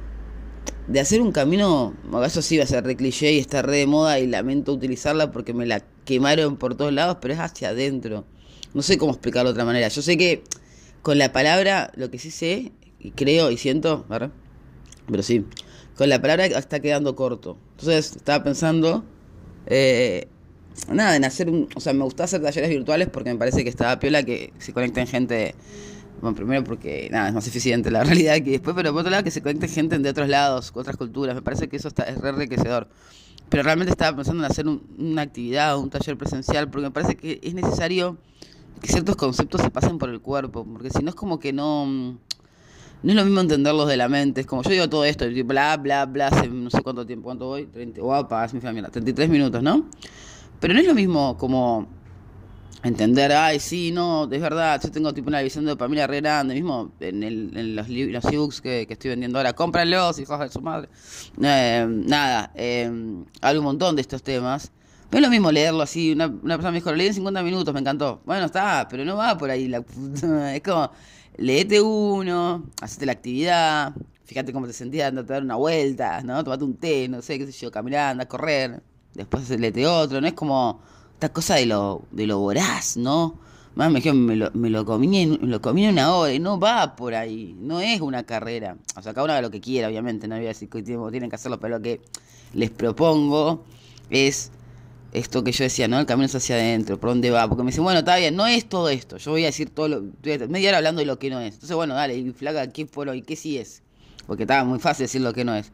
de hacer un camino, eso sí va a ser re cliché y está re de moda y lamento utilizarla porque me la quemaron por todos lados, pero es hacia adentro. No sé cómo explicarlo de otra manera. Yo sé que con la palabra, lo que sí sé, y creo y siento, ¿verdad? Pero sí, con la palabra está quedando corto. Entonces estaba pensando, eh, nada, en hacer un, o sea, me gusta hacer talleres virtuales porque me parece que está piola que se conecten gente, bueno, primero porque, nada, es más eficiente la realidad que después, pero por otro lado que se conecte gente de otros lados, otras culturas, me parece que eso está, es re enriquecedor. Pero realmente estaba pensando en hacer un, una actividad, un taller presencial, porque me parece que es necesario que ciertos conceptos se pasen por el cuerpo, porque si no es como que no no es lo mismo entenderlos de la mente, es como yo digo todo esto, bla, bla, bla, hace no sé cuánto tiempo, ¿cuánto voy? treinta, guapa, es mi familia, treinta y tres minutos, ¿no? Pero no es lo mismo como entender, ay, sí, no, es verdad, yo tengo tipo una visión de dopamina re grande, mismo en, el, en los, los ebooks que, que estoy vendiendo ahora, cómpranlos, hijos de su madre. Eh, nada, eh, hablo un montón de estos temas. No es lo mismo leerlo así, una, una persona me dijo, lo leí en cincuenta minutos, me encantó. Bueno, está, pero no va por ahí. La, es como, leete uno, hacete la actividad, fíjate cómo te sentías, andate a dar una vuelta, ¿no? Tomate un té, no sé, qué sé yo, caminar, andar a correr. Después leete otro, no es como esta cosa de lo, de lo voraz, ¿no? Más me dijeron, me lo, me lo comí en, me lo comí en una hora y no va por ahí, no es una carrera. O sea, cada uno haga lo que quiera, obviamente, no voy a decir que tienen que hacerlo, pero lo que les propongo es esto que yo decía, ¿no? El camino es hacia adentro, ¿por dónde va? Porque me dicen, bueno, está bien, no es todo esto. Yo voy a decir todo lo... media hora hablando de lo que no es. Entonces, bueno, dale, y flaca, ¿qué fue y qué sí es? Porque estaba muy fácil decir lo que no es.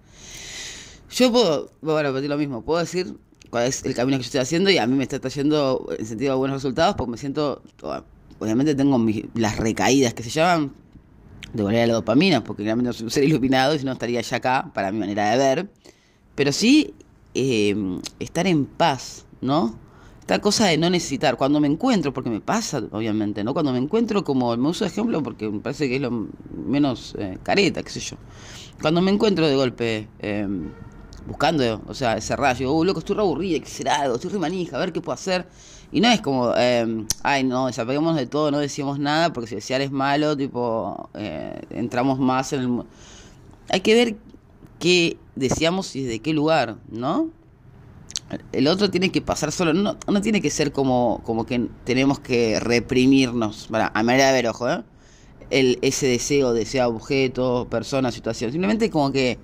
Yo puedo, voy a repetir lo mismo, puedo decir cuál es el camino que yo estoy haciendo y a mí me está trayendo en sentido de buenos resultados porque me siento... Obviamente tengo mis, las recaídas que se llaman de volver a la dopamina, porque realmente no soy un ser iluminado y si no estaría ya acá, para mi manera de ver. Pero sí eh, estar en paz, ¿no? Esta cosa de no necesitar, cuando me encuentro, porque me pasa, obviamente, ¿no? Cuando me encuentro, como me uso de ejemplo, porque me parece que es lo menos eh, careta, qué sé yo. Cuando me encuentro de golpe, eh, buscando, o sea, ese rayo. Oh, loco, estoy re aburrida, hay que hacer algo, estoy re manija, a ver qué puedo hacer. Y no es como, eh, ay, no, desapeguemos de todo, no decimos nada, porque si desear es malo, tipo, eh, entramos más en el... Hay que ver qué deseamos y de qué lugar, ¿no? El otro tiene que pasar solo, no, no tiene que ser como, como que tenemos que reprimirnos, para, a manera de ver, ojo, ¿eh? El, ese deseo, desea objeto, persona, situación. Simplemente como que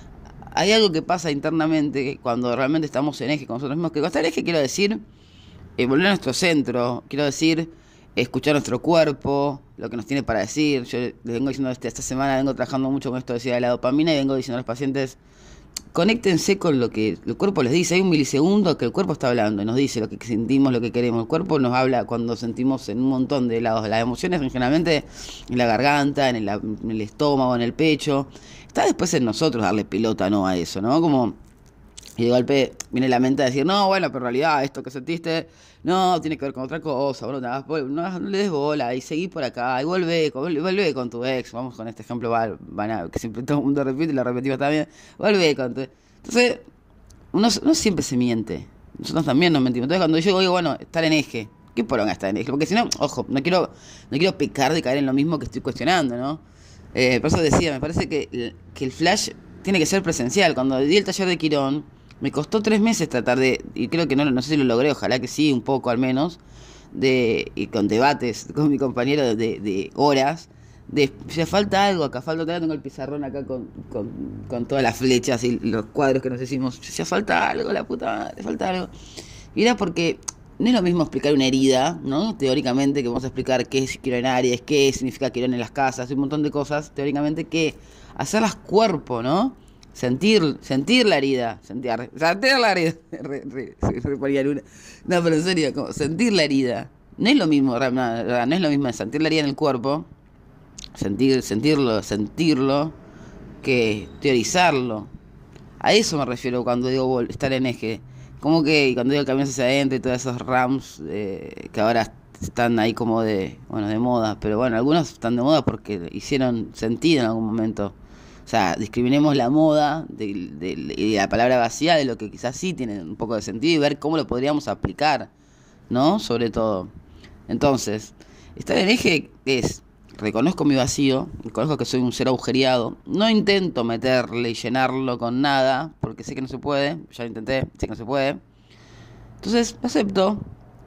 hay algo que pasa internamente cuando realmente estamos en eje con nosotros mismos. Que con estar en eje quiero decir eh, volver a nuestro centro, quiero decir escuchar nuestro cuerpo, lo que nos tiene para decir. Yo les vengo diciendo este, esta semana, vengo trabajando mucho con esto decía de la dopamina y vengo diciendo a los pacientes, conéctense con lo que el cuerpo les dice. Hay un milisegundo que el cuerpo está hablando y nos dice lo que sentimos, lo que queremos. El cuerpo nos habla cuando sentimos en un montón de lados. Las emociones generalmente en la garganta, en el, en el estómago, en el pecho. Está después en nosotros darle pelota, ¿no? A eso, ¿no? Como... Y de golpe viene la mente a decir, no, bueno, pero en realidad esto que sentiste, no, tiene que ver con otra cosa, bueno, no, no, no le des bola, y seguí por acá, y vuelve, vuelve, vuelve con tu ex, vamos con este ejemplo banal, que siempre todo el mundo repite y lo repetimos también, vuelve con tu ex. Entonces, uno, uno siempre se miente, nosotros también nos mentimos. Entonces cuando yo digo, bueno, estar en eje, ¿qué poronga estar en eje? Porque si no, ojo, no quiero, no quiero pecar de caer en lo mismo que estoy cuestionando, ¿no? Eh, por eso decía, me parece que, que el flash tiene que ser presencial. Cuando di el taller de Quirón, me costó tres meses tratar de, y creo que no, no sé si lo logré, ojalá que sí, un poco al menos, de y con debates con mi compañero de, de horas, de ya falta algo acá, falta algo, tengo el pizarrón acá con, con, con todas las flechas y los cuadros que nos decimos, ya falta algo, la puta madre, falta algo. Y era porque no es lo mismo explicar una herida, ¿no? Teóricamente, que vamos a explicar qué es Quirón en Aries, qué significa Quirón en las casas, un montón de cosas, teóricamente, que hacerlas cuerpo, ¿no? Sentir, sentir la herida, sentir, sentir la herida, re, re, re, ponía una. No, pero en serio, como sentir la herida, no es lo mismo, no, no es lo mismo sentir la herida en el cuerpo, sentir, sentirlo, sentirlo, que teorizarlo. A eso me refiero cuando digo estar en eje, como que cuando digo caminos hacia adentro y todos esos rams eh, que ahora están ahí como de, bueno, de moda, pero bueno, algunos están de moda porque hicieron sentido en algún momento. O sea, discriminemos la moda de, de, de la palabra vacía de lo que quizás sí tiene un poco de sentido y ver cómo lo podríamos aplicar, ¿no? Sobre todo. Entonces, estar en eje es, reconozco mi vacío, reconozco que soy un ser agujereado, no intento meterle y llenarlo con nada, porque sé que no se puede, ya lo intenté, sé que no se puede. Entonces, acepto.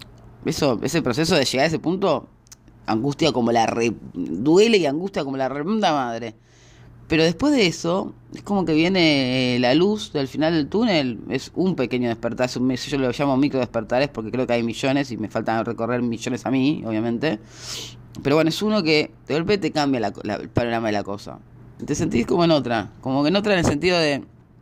Eso, ese proceso de llegar a ese punto, angustia como la re... duele y angustia como la remunda madre. Pero después de eso, es como que viene la luz del final del túnel, es un pequeño despertar, es un, yo lo llamo micro despertares porque creo que hay millones y me faltan recorrer millones a mí, obviamente. Pero bueno, es uno que de golpe te cambia la, la, el panorama de la cosa. Te sentís como en otra, como que en otra en el sentido de...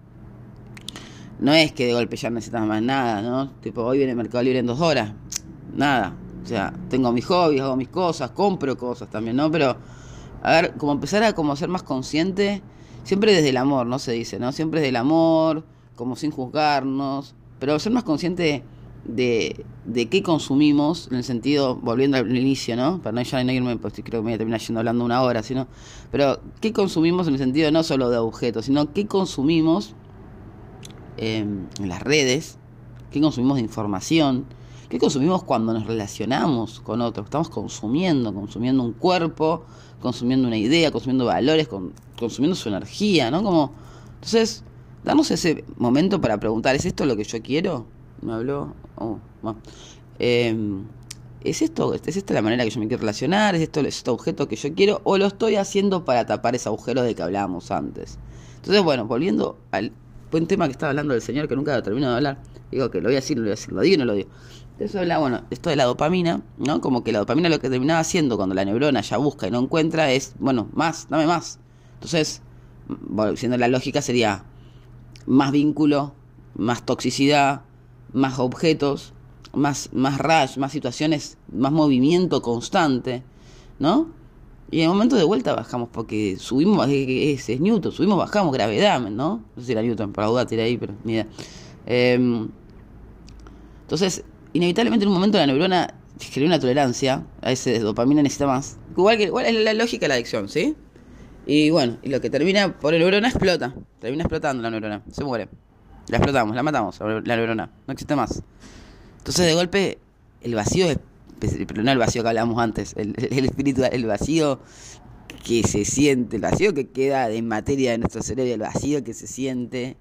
No es que de golpe ya necesitas más nada, ¿no? Tipo, hoy viene Mercado Libre en dos horas, nada. O sea, tengo mis hobbies, hago mis cosas, compro cosas también, ¿no? Pero... A ver, como empezar a como ser más consciente, siempre desde el amor, ¿no? Se dice, ¿no? Siempre desde el amor, como sin juzgarnos, pero ser más consciente de, de qué consumimos, en el sentido, volviendo al inicio, ¿no? Para no ya no irme, pues creo que me voy a terminar yendo hablando una hora, sino, pero qué consumimos en el sentido no solo de objetos, sino qué consumimos eh, en las redes, qué consumimos de información, qué consumimos cuando nos relacionamos con otros, estamos consumiendo, consumiendo un cuerpo, consumiendo una idea, consumiendo valores, con, consumiendo su energía, ¿no? Como, entonces, darnos ese momento para preguntar, ¿es esto lo que yo quiero? ¿Me habló? Oh, bueno. eh, ¿Es esto, es esta la manera que yo me quiero relacionar? ¿Es esto este objeto que yo quiero? ¿O lo estoy haciendo para tapar ese agujero de que hablábamos antes? Entonces, bueno, volviendo al buen tema que estaba hablando del señor que nunca terminó de hablar, digo que lo voy a decir, lo voy a decir, lo digo y no lo digo. Eso habla, bueno, esto de la dopamina, ¿no? Como que la dopamina lo que terminaba haciendo cuando la neurona ya busca y no encuentra es, bueno, más, dame más. Entonces, bueno, siendo la lógica sería más vínculo, más toxicidad, más objetos, más, más rush, más situaciones, más movimiento constante, ¿no? Y en el momento de vuelta bajamos porque subimos, es, es Newton, subimos, bajamos, gravedad, ¿no? No sé si era Newton, para duda tiré ahí, pero ni idea. Eh, entonces, inevitablemente en un momento la neurona genera una tolerancia a ese dopamina, necesita más. Igual que igual es la lógica de la adicción, ¿sí? Y bueno, y lo que termina por la neurona explota, termina explotando la neurona, se muere. La explotamos, la matamos, la neurona. No existe más. Entonces, de golpe, el vacío, es, pero no el vacío que hablamos antes, el, el espiritual, el vacío que se siente, el vacío que queda en materia de nuestro cerebro, el vacío que se siente,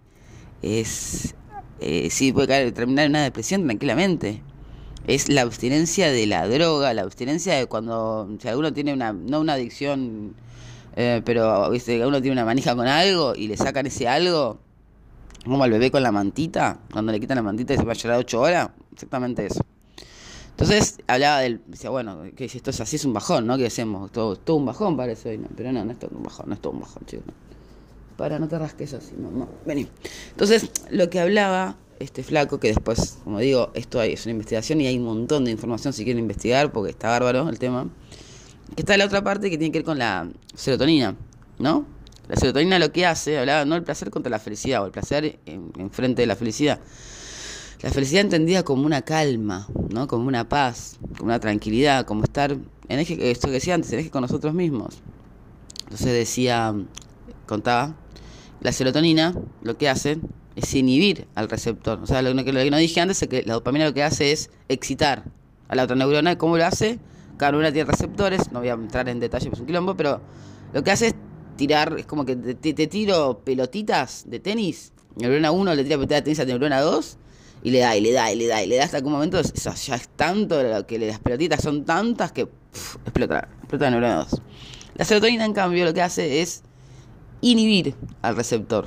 es, eh, sí, puede caer, terminar en una depresión tranquilamente. Es la abstinencia de la droga, la abstinencia de cuando, si alguno tiene una, no una adicción, eh, pero viste, uno tiene una manija con algo y le sacan ese algo, como al bebé con la mantita, cuando le quitan la mantita y se va a llorar ocho horas, exactamente eso. Entonces hablaba del, decía, bueno, que si esto es así es un bajón, ¿no? ¿Qué hacemos? Todo, todo un bajón parece hoy, ¿no? Pero no, no es todo un bajón, no es todo un bajón, chicos. No. Para, no te rasques así, no, no, vení. Entonces, lo que hablaba este flaco, que después, como digo, esto hay, es una investigación y hay un montón de información si quieren investigar, porque está bárbaro el tema, que está la otra parte que tiene que ver con la serotonina, ¿no? La serotonina lo que hace, hablaba, no el placer contra la felicidad, o el placer en, en frente de la felicidad. La felicidad entendida como una calma, ¿no? Como una paz, como una tranquilidad, como estar en eje, esto que decía antes, en eje con nosotros mismos. Entonces decía, contaba, la serotonina lo que hace es inhibir al receptor. O sea, lo que, lo que no dije antes es que la dopamina lo que hace es excitar a la otra neurona. ¿Cómo lo hace? Cada neurona tiene receptores, no voy a entrar en detalle, pues es un quilombo, pero lo que hace es tirar, es como que te, te, te tiro pelotitas de tenis, neurona uno le tira pelotitas de tenis a neurona dos, y le da, y le da, y le da, y le da hasta que un momento, eso ya es tanto, que las pelotitas son tantas que pff, explota, explota la neurona dos. La serotonina, en cambio, lo que hace es inhibir al receptor.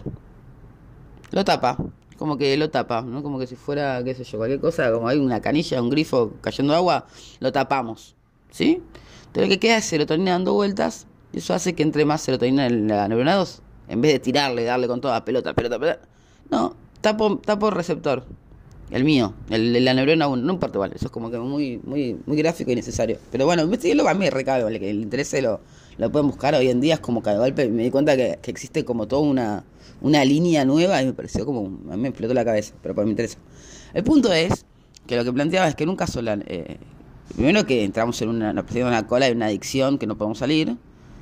Lo tapa, como que lo tapa, ¿no? Como que si fuera, qué sé yo, cualquier cosa, como hay una canilla, un grifo cayendo agua, lo tapamos, ¿sí? Entonces lo que queda es serotonina dando vueltas, y eso hace que entre más serotonina en la neurona dos, en vez de tirarle, darle con toda pelota, pelota, pelota, no, tapo, tapo el receptor. El mío, el de la neurona uno, no importa igual, eso es como que muy muy muy gráfico y necesario. Pero bueno, investiguenlo, a mí me recabe, ¿vale? Que el interés lo, lo pueden buscar hoy en día, es como que de golpe me di cuenta que, que existe como toda una, una línea nueva y me pareció como, a mí me explotó la cabeza, pero por mi interés. El punto es que lo que planteaba es que en un caso, la, eh, primero que entramos en una, en una cola de una adicción que no podemos salir,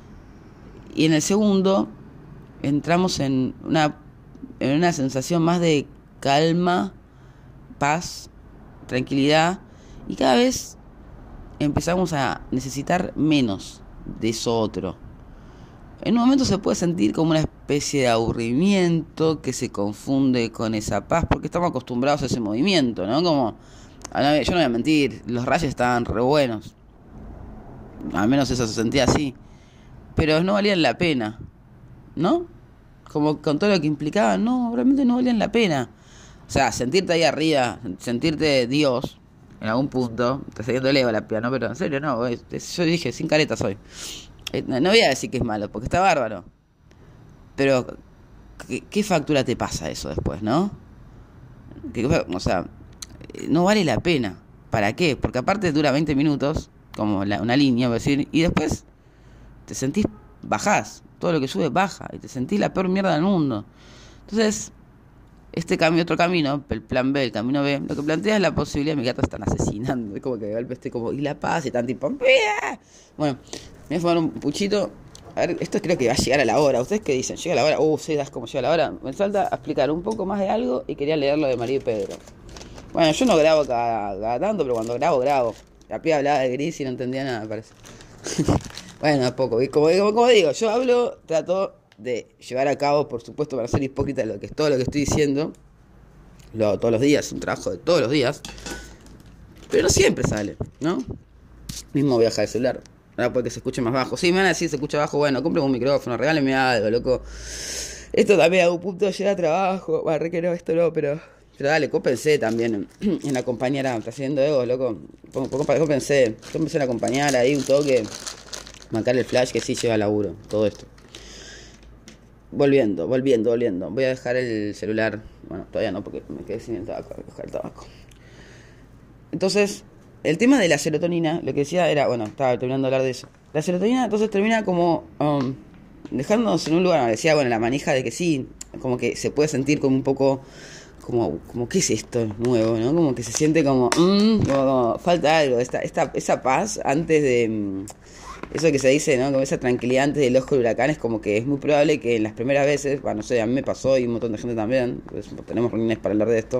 y en el segundo, entramos en una, en una sensación más de calma, paz, tranquilidad, y cada vez empezamos a necesitar menos de eso otro. En un momento se puede sentir como una especie de aburrimiento que se confunde con esa paz, porque estamos acostumbrados a ese movimiento, ¿no? Como, yo no voy a mentir, los rayos estaban re buenos, al menos eso se sentía así, pero no valían la pena, ¿no? Como con todo lo que implicaba, no, realmente no valían la pena. O sea, sentirte ahí arriba, sentirte Dios, en algún punto, te saliendo lejos la pía, ¿no? Pero en serio, no, es, es, yo dije, sin careta soy. Eh, no voy a decir que es malo, porque está bárbaro. Pero, ¿qué, qué factura te pasa eso después, no? ¿Qué, o sea, no vale la pena. ¿Para qué? Porque aparte dura veinte minutos, como la, una línea, voy a decir, y después te sentís, bajás, todo lo que sube baja, y te sentís la peor mierda del mundo. Entonces, este cambio, otro camino, el plan B, el camino B, lo que plantea es la posibilidad de mi gato están asesinando. Es como que de golpe esté como, y la paz, y tan tipo, ¡pia! Bueno, me voy a fumar un puchito. A ver, esto creo que va a llegar a la hora. ¿Ustedes qué dicen? ¿Llega la hora? Uh, sí, das como llega la hora. Me falta explicar un poco más de algo y quería leer lo de María y Pedro. Bueno, yo no grabo cada, cada tanto, pero cuando grabo, grabo. La piba hablaba de gris y no entendía nada, me parece. Bueno, a poco. Como, como, como digo, yo hablo, trato de llevar a cabo, por supuesto, para ser hipócrita de lo que es todo lo que estoy diciendo, lo hago todos los días, es un trabajo de todos los días, pero no siempre sale, ¿no? Mismo voy a dejar el celular, ahora puede que se escuche más bajo. Sí, me van a decir se escucha bajo, bueno, compren un micrófono, regálenme algo, loco. Esto también a un punto llega a trabajo, bueno, re que no, esto no, pero pero dale, cómpense también en, en acompañar a, está haciendo ego, loco, cómpense, cómpense en acompañar ahí un toque, marcar el flash que sí lleva laburo, todo esto. Volviendo, volviendo, volviendo. Voy a dejar el celular. Bueno, todavía no, porque me quedé sin el tabaco. Voy a dejar el tabaco. Entonces, el tema de la serotonina, lo que decía era, bueno, estaba terminando de hablar de eso. La serotonina entonces termina como um, dejándonos en un lugar. Decía, bueno, la manija de que sí, como que se puede sentir como un poco, como, como ¿qué es esto nuevo, no? Como que se siente como, mmm, como, como falta algo. Esta, esta, esa paz antes de... eso que se dice, ¿no? Como esa tranquilidad antes del ojo del huracán, es como que es muy probable que en las primeras veces, bueno, no sé, a mí me pasó y un montón de gente también, pues, tenemos reuniones para hablar de esto.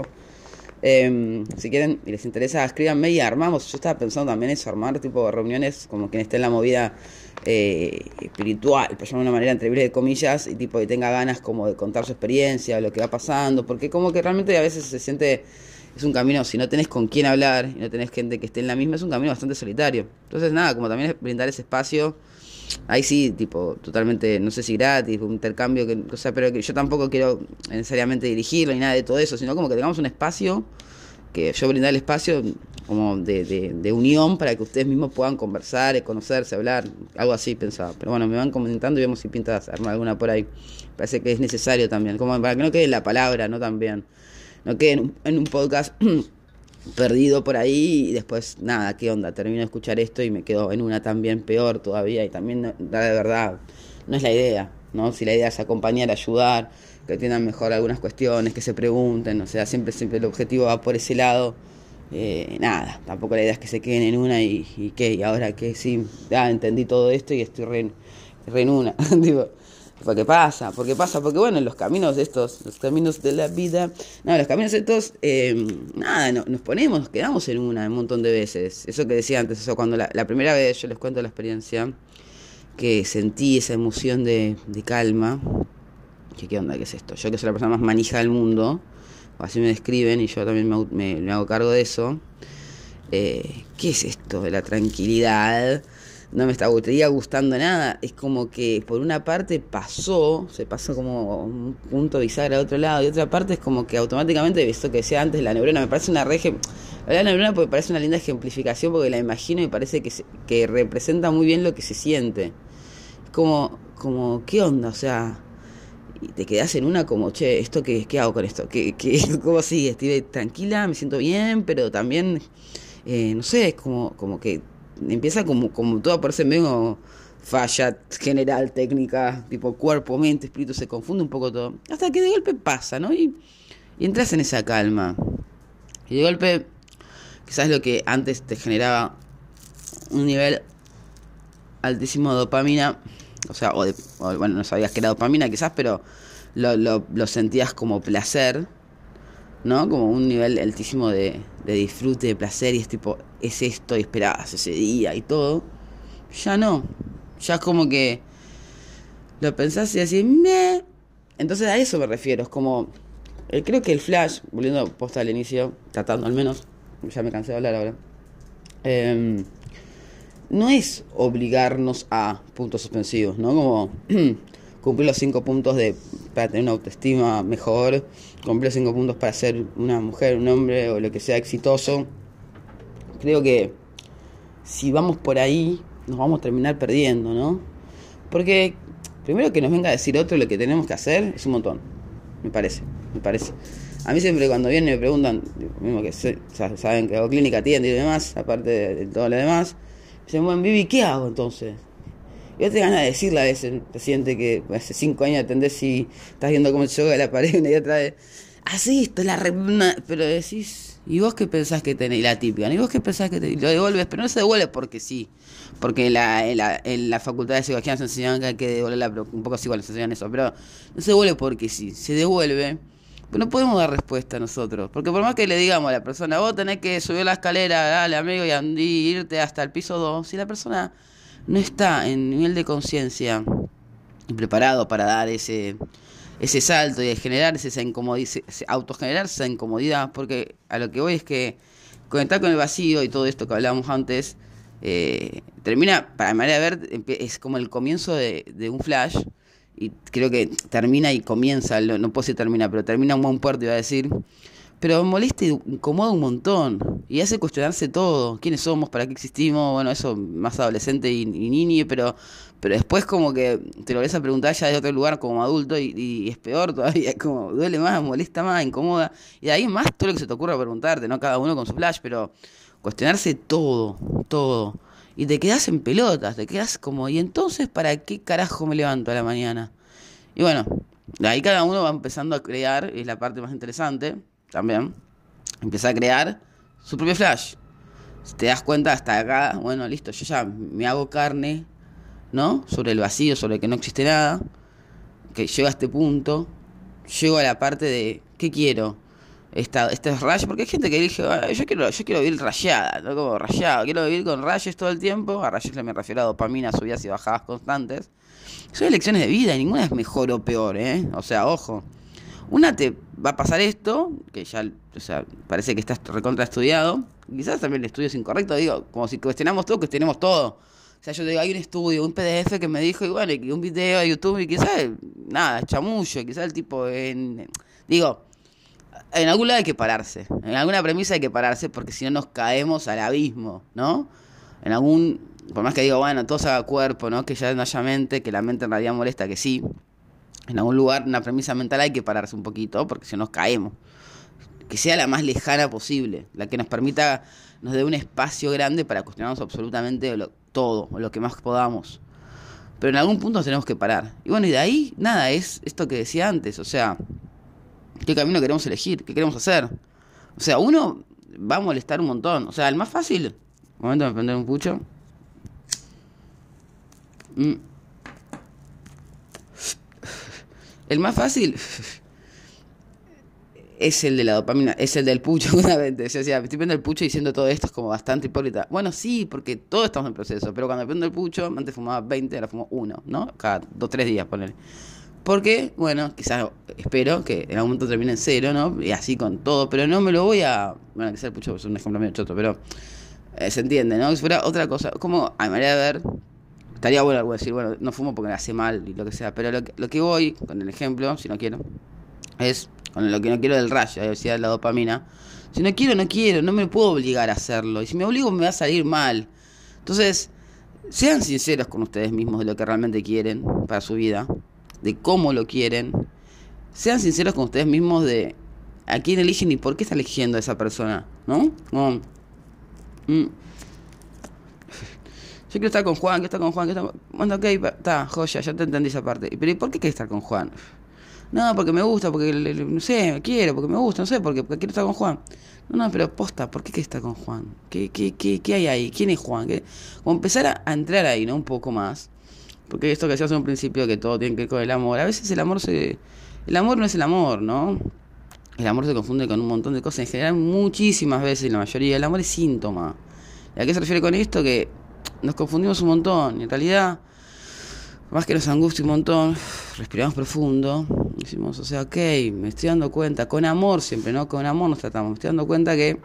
Eh, si quieren y les interesa, escríbanme y armamos. Yo estaba pensando también eso, armar tipo reuniones como quien esté en la movida eh, espiritual, por llamarlo de una manera entre miles de comillas, y tipo que tenga ganas como de contar su experiencia, lo que va pasando, porque como que realmente a veces se siente, es un camino, si no tenés con quién hablar y no tenés gente que esté en la misma, es un camino bastante solitario. Entonces nada, como también es brindar ese espacio. Ahí sí, tipo, totalmente, no sé si gratis, un intercambio, que, o sea, pero que yo tampoco quiero necesariamente dirigirlo ni nada de todo eso, sino como que tengamos un espacio, que yo brindar el espacio como de, de, de unión para que ustedes mismos puedan conversar, conocerse, hablar, algo así pensaba. Pero bueno, me van comentando y vemos si pintas armar alguna por ahí. Parece que es necesario también, como para que no quede la palabra, ¿no? También, no quede en un, en un podcast perdido por ahí y después, nada, ¿qué onda? Termino de escuchar esto y me quedo en una también peor todavía y también, no, la de verdad, no es la idea, ¿no? Si la idea es acompañar, ayudar, que entiendan mejor algunas cuestiones, que se pregunten, o sea, siempre, siempre el objetivo va por ese lado, eh, nada, tampoco la idea es que se queden en una y, y qué, y ahora que sí, ya entendí todo esto y estoy re, re en una, digo... ¿Por qué pasa? ¿Por qué pasa? Porque bueno, en los caminos estos, los caminos de la vida, no, los caminos estos, eh, nada, no, nos ponemos, nos quedamos en una un montón de veces. Eso que decía antes, eso cuando la, la primera vez, yo les cuento la experiencia, que sentí esa emoción de, de calma, que qué onda, qué es esto, yo que soy la persona más manija del mundo, así me describen y yo también me, me, me hago cargo de eso, eh, ¿qué es esto de la tranquilidad? No me estaría gustando nada, es como que por una parte pasó, se pasó como un punto bisagra al otro lado, y otra parte es como que automáticamente, esto que decía antes, la neurona, me parece una re, la neurona porque parece una linda ejemplificación porque la imagino y parece que, se, que representa muy bien lo que se siente, es como, como, ¿qué onda? O sea, y te quedás en una como, che, ¿esto qué, qué hago con esto? ¿Qué, qué, ¿Cómo sigue? Estoy tranquila, me siento bien, pero también, eh, no sé, es como, como que empieza como, como todo a parecer medio falla general, técnica, tipo cuerpo, mente, espíritu, se confunde un poco todo. Hasta que de golpe pasa, ¿no? Y, y entras en esa calma. Y de golpe, quizás lo que antes te generaba un nivel altísimo de dopamina, o sea, o, de, o bueno, no sabías que era dopamina quizás, pero lo, lo, lo sentías como placer, ¿no? Como un nivel altísimo de, de disfrute, de placer, y es tipo, es esto, y esperabas ese día y todo. Ya no. Ya es como que lo pensás y decís, meh. Entonces a eso me refiero. Es como, eh, creo que el flash, volviendo posta al inicio, tratando al menos, ya me cansé de hablar ahora, eh, no es obligarnos a puntos suspensivos, ¿no? Como cumplir los cinco puntos de para tener una autoestima mejor, cumplir los cinco puntos para ser una mujer, un hombre o lo que sea exitoso. Creo que si vamos por ahí nos vamos a terminar perdiendo, ¿no? Porque primero que nos venga a decir otro lo que tenemos que hacer es un montón, me parece, me parece. A mí siempre cuando vienen me preguntan, mismo que sé, saben que hago clínica, atiendo y demás, aparte de, de todo lo demás, me dicen, bueno, Vivi, ¿qué hago entonces? Y yo te ganas de decirle a veces, paciente que hace cinco años atendés y estás viendo cómo se yoga la pared una y otra vez, así, esto es la re... Pero decís, ¿y vos qué pensás que tenés? Y la típica, ¿no? ¿Y vos qué pensás que tenés? Y lo devuelves, pero no se devuelve porque sí. Porque en la, en la, en la facultad de psicología nos enseñaban que hay que devolverla, pero un poco así igual nos enseñan eso, pero no se devuelve porque sí, se devuelve. Pero no podemos dar respuesta nosotros, porque por más que le digamos a la persona, vos tenés que subir la escalera, dale amigo, y, and- y irte hasta el piso dos, si la persona no está en nivel de conciencia y preparado para dar ese ese salto y de generarse esa incomodidad, autogenerarse esa incomodidad, porque a lo que voy es que conectar con el vacío y todo esto que hablábamos antes, eh, termina, para mi manera de ver, es como el comienzo de, de un flash, y creo que termina y comienza, no puedo decir termina, pero termina un buen puerto, iba a decir, pero molesta y incomoda un montón, y hace cuestionarse todo, quiénes somos, para qué existimos, bueno, eso más adolescente y, y niño, pero pero después como que te lo volvés a preguntar ya de otro lugar como adulto y, y es peor todavía, es como duele más, molesta más, incomoda, y de ahí más todo lo que se te ocurra preguntarte, ¿no? Cada uno con su flash, pero cuestionarse todo, todo, y te quedás en pelotas, te quedás como, ¿y entonces para qué carajo me levanto a la mañana? Y bueno, de ahí cada uno va empezando a crear, es la parte más interesante, también, empieza a crear su propio flash, Si te das cuenta hasta acá, bueno, listo, yo ya me hago carne, ¿no? Sobre el vacío, sobre que no existe nada, que llego a este punto, llego a la parte de, ¿qué quiero? Esta, este rayo, porque hay gente que dice, "Ah, yo quiero, yo quiero vivir rayada, no como rayado, quiero vivir con rayos todo el tiempo". A rayos me refiero a dopamina, subidas y bajadas constantes. Son elecciones de vida y ninguna es mejor o peor, ¿eh? O sea, ojo. Una te va a pasar esto, que ya, o sea, parece que estás recontra estudiado. Quizás también el estudio es incorrecto, digo, como si cuestionamos todo, cuestionemos todo. O sea, yo digo, hay un estudio, un P D F que me dijo, y bueno, y un video de YouTube, y quizás, nada, chamullo, quizás el tipo, en, digo, en algún lado hay que pararse, en alguna premisa hay que pararse, porque si no nos caemos al abismo, ¿no? En algún, por más que digo, bueno, todo se haga cuerpo, ¿no? Que ya no haya mente, que la mente en realidad molesta, que sí. En algún lugar, una premisa mental hay que pararse un poquito, porque si no nos caemos. Que sea la más lejana posible, la que nos permita, nos dé un espacio grande para cuestionarnos absolutamente lo, todo, o lo que más podamos. Pero en algún punto nos tenemos que parar. Y bueno, y de ahí, nada, es esto que decía antes, o sea, ¿qué camino queremos elegir? ¿Qué queremos hacer? O sea, uno va a molestar un montón. O sea, el más fácil, un momento de prender un pucho. Mm. El más fácil es el de la dopamina, es el del pucho, justamente. O sea, estoy prendiendo el pucho y diciendo todo esto es como bastante hipócrita. Bueno, sí, porque todos estamos en proceso, pero cuando prendo el pucho, antes fumaba veinte, ahora fumo uno, ¿no? Cada dos, tres días, poner. Porque, bueno, quizás espero que en algún momento termine en cero, ¿no? Y así con todo, pero no me lo voy a... Bueno, quizás el pucho es un ejemplo medio choto, pero eh, se entiende, ¿no? Si fuera otra cosa, como a mi manera de ver, estaría bueno algo decir, bueno, no fumo porque me hace mal y lo que sea, pero lo que, lo que voy, con el ejemplo, si no quiero, es con lo que no quiero del rayo, la velocidad de la dopamina. Si no quiero, no quiero, no me puedo obligar a hacerlo. Y si me obligo, me va a salir mal. Entonces, sean sinceros con ustedes mismos de lo que realmente quieren para su vida, de cómo lo quieren. Sean sinceros con ustedes mismos de a quién eligen y por qué está eligiendo a esa persona, ¿no? No. Mm. Yo quiero estar con Juan, quiero estar con Juan, quiero estar con... Bueno, ok, está, joya, ya te entendí esa parte. Pero ¿y por qué quieres estar con Juan? No, porque me gusta, porque, no sé, quiero, porque me gusta, no sé, porque, porque quiero estar con Juan. No, no, pero posta, ¿por qué quieres estar con Juan? ¿Qué, qué, qué, qué hay ahí? ¿Quién es Juan? ¿Qué? Como empezar a, a entrar ahí, ¿no? Un poco más. Porque esto que decías en un principio, que todo tiene que ver con el amor. A veces el amor se... El amor no es el amor, ¿no? El amor se confunde con un montón de cosas. En general, muchísimas veces, la mayoría, el amor es síntoma. ¿Y a qué se refiere con esto? Que nos confundimos un montón. Y en realidad, más que nos angustia un montón, respiramos profundo. Decimos, o sea, ok, me estoy dando cuenta. Con amor siempre, ¿no? Con amor nos tratamos. Me estoy dando cuenta que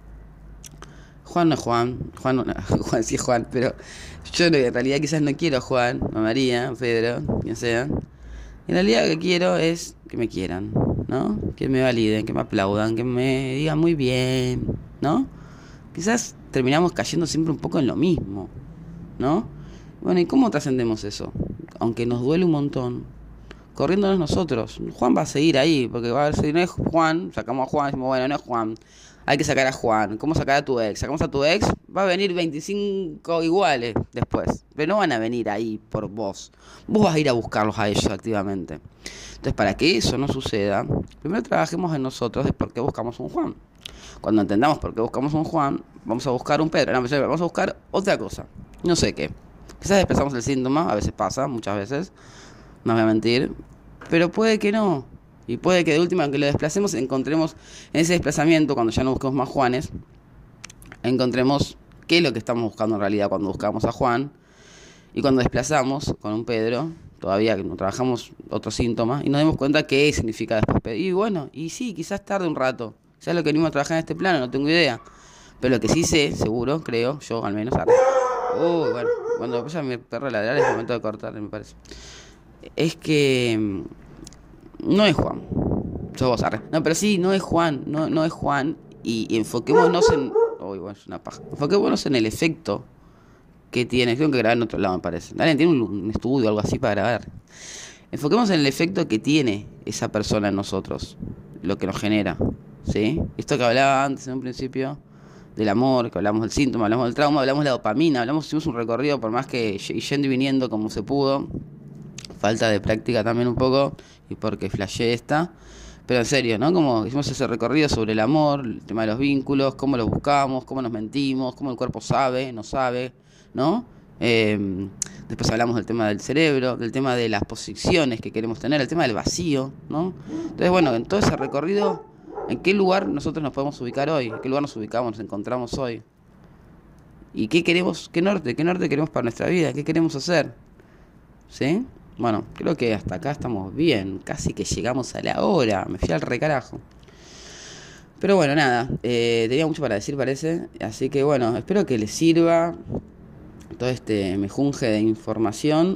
Juan no es Juan. Juan, no, Juan sí es Juan, pero yo no, en realidad quizás no quiero a Juan, a María, a Pedro, quien sea. En realidad lo que quiero es que me quieran, ¿no? Que me validen, que me aplaudan, que me digan muy bien, ¿no? Quizás terminamos cayendo siempre un poco en lo mismo, ¿no? Bueno, ¿y cómo trascendemos eso? Aunque nos duele un montón, corriéndonos nosotros. Juan va a seguir ahí, porque va a ver si no es Juan, sacamos a Juan, decimos, bueno, no es Juan, hay que sacar a Juan. ¿Cómo sacar a tu ex? Sacamos a tu ex, va a venir veinticinco iguales después, pero no van a venir ahí por vos. Vos vas a ir a buscarlos a ellos activamente. Entonces, para que eso no suceda, primero trabajemos en nosotros de por qué buscamos un Juan. Cuando entendamos por qué buscamos un Juan, vamos a buscar un Pedro. No, vamos a buscar otra cosa, no sé qué. Quizás expresamos el síntoma, a veces pasa, muchas veces, no voy a mentir, pero puede que no. Y puede que de última, aunque lo desplacemos, encontremos en ese desplazamiento, cuando ya no busquemos más Juanes, encontremos qué es lo que estamos buscando en realidad cuando buscamos a Juan. Y cuando desplazamos con un Pedro, todavía que no trabajamos otro síntoma, y nos demos cuenta qué significa después Pedro. Y bueno, y sí, quizás tarde un rato. ¿Sabes lo que venimos a trabajar en este plano? No tengo idea. Pero lo que sí sé, seguro, creo, yo al menos... Uy, bueno, cuando empieza mi perro a ladrar es el momento de cortar, me parece. Es que... No es Juan. Yo vos arre. No, pero sí, no es Juan. No, no es Juan. Y, y enfoquémonos en... Uy, bueno, es una paja. Enfoquémonos en el efecto que tiene. Tengo que grabar en otro lado, me parece. Alguien tiene un, un estudio o algo así para grabar. Enfoquémonos en el efecto que tiene esa persona en nosotros. Lo que nos genera. ¿Sí? Esto que hablaba antes en un principio del amor, que hablamos del síntoma, hablamos del trauma, hablamos de la dopamina, hablamos, hicimos un recorrido por más que yendo y viniendo como se pudo. Falta de práctica también un poco, y porque flashé esta. Pero en serio, ¿no? Como hicimos ese recorrido sobre el amor, el tema de los vínculos, cómo los buscamos, cómo nos mentimos, cómo el cuerpo sabe, no sabe, ¿no? Eh, Después hablamos del tema del cerebro, del tema de las posiciones que queremos tener, el tema del vacío, ¿no? Entonces, bueno, en todo ese recorrido, ¿en qué lugar nosotros nos podemos ubicar hoy? ¿En qué lugar nos ubicamos, nos encontramos hoy? ¿Y qué queremos, qué norte, qué norte queremos para nuestra vida? ¿Qué queremos hacer? ¿Sí? Bueno, creo que hasta acá estamos bien, casi que llegamos a la hora, me fui al recarajo. Pero bueno, nada, eh, tenía mucho para decir parece, así que bueno, espero que les sirva todo este mejunje de información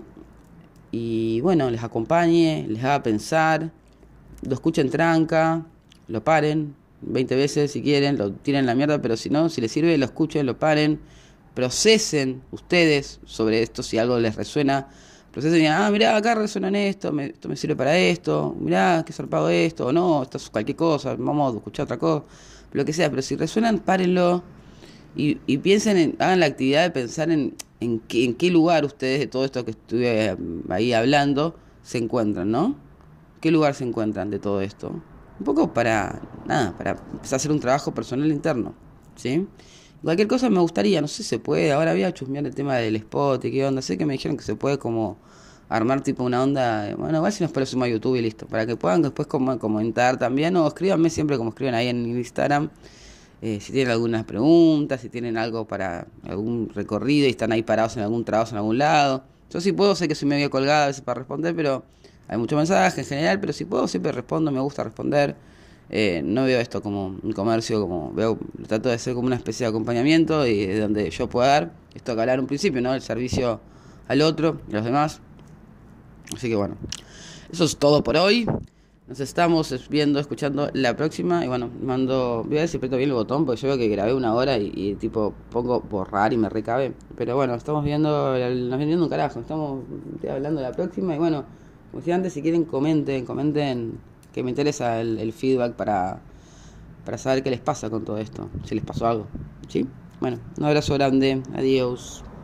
y bueno, les acompañe, les haga pensar, lo escuchen tranca, lo paren veinte veces si quieren, lo tiren a la mierda, pero si no, si les sirve, lo escuchen, lo paren, procesen ustedes sobre esto, si algo les resuena, procesen y digan, ah, mirá, acá resuena en esto, me, esto me sirve para esto, mirá, qué zarpado esto, o no, esto es cualquier cosa, vamos a escuchar otra cosa, lo que sea, pero si resuenan, párenlo y, y piensen, en, hagan la actividad de pensar en, en, qué, en qué lugar ustedes de todo esto que estuve ahí hablando se encuentran, ¿no? ¿Qué lugar se encuentran de todo esto? Un poco para, nada, para empezar a hacer un trabajo personal interno, ¿sí? Cualquier cosa me gustaría, no sé si se puede, ahora voy a chusmear el tema del spot y qué onda, sé que me dijeron que se puede como armar tipo una onda, bueno, igual si nos lo sumo a YouTube y listo, para que puedan después como comentar también, o escríbanme siempre como escriben ahí en Instagram, eh, si tienen algunas preguntas, si tienen algo para algún recorrido y están ahí parados en algún trabajo en algún lado. Yo sí puedo, sé que soy medio colgado a veces para responder, pero hay muchos mensajes en general, pero si puedo siempre respondo, me gusta responder. Eh, no veo esto como un comercio, como veo, lo trato de hacer como una especie de acompañamiento y de donde yo pueda dar esto que hablar un principio, ¿no? El servicio al otro y a los demás. Así que bueno, eso es todo por hoy. Nos estamos viendo, escuchando la próxima. Y bueno, mando, voy a ver si aprieto bien el botón, porque yo veo que grabé una hora y, y tipo pongo borrar y me recabe. Pero bueno, estamos viendo, nos viendo un carajo. Estamos hablando de la próxima. Y bueno, como decía antes, si quieren comenten, comenten, que me interesa el, el feedback para, para saber qué les pasa con todo esto, si les pasó algo, ¿sí? Bueno, un abrazo grande, adiós.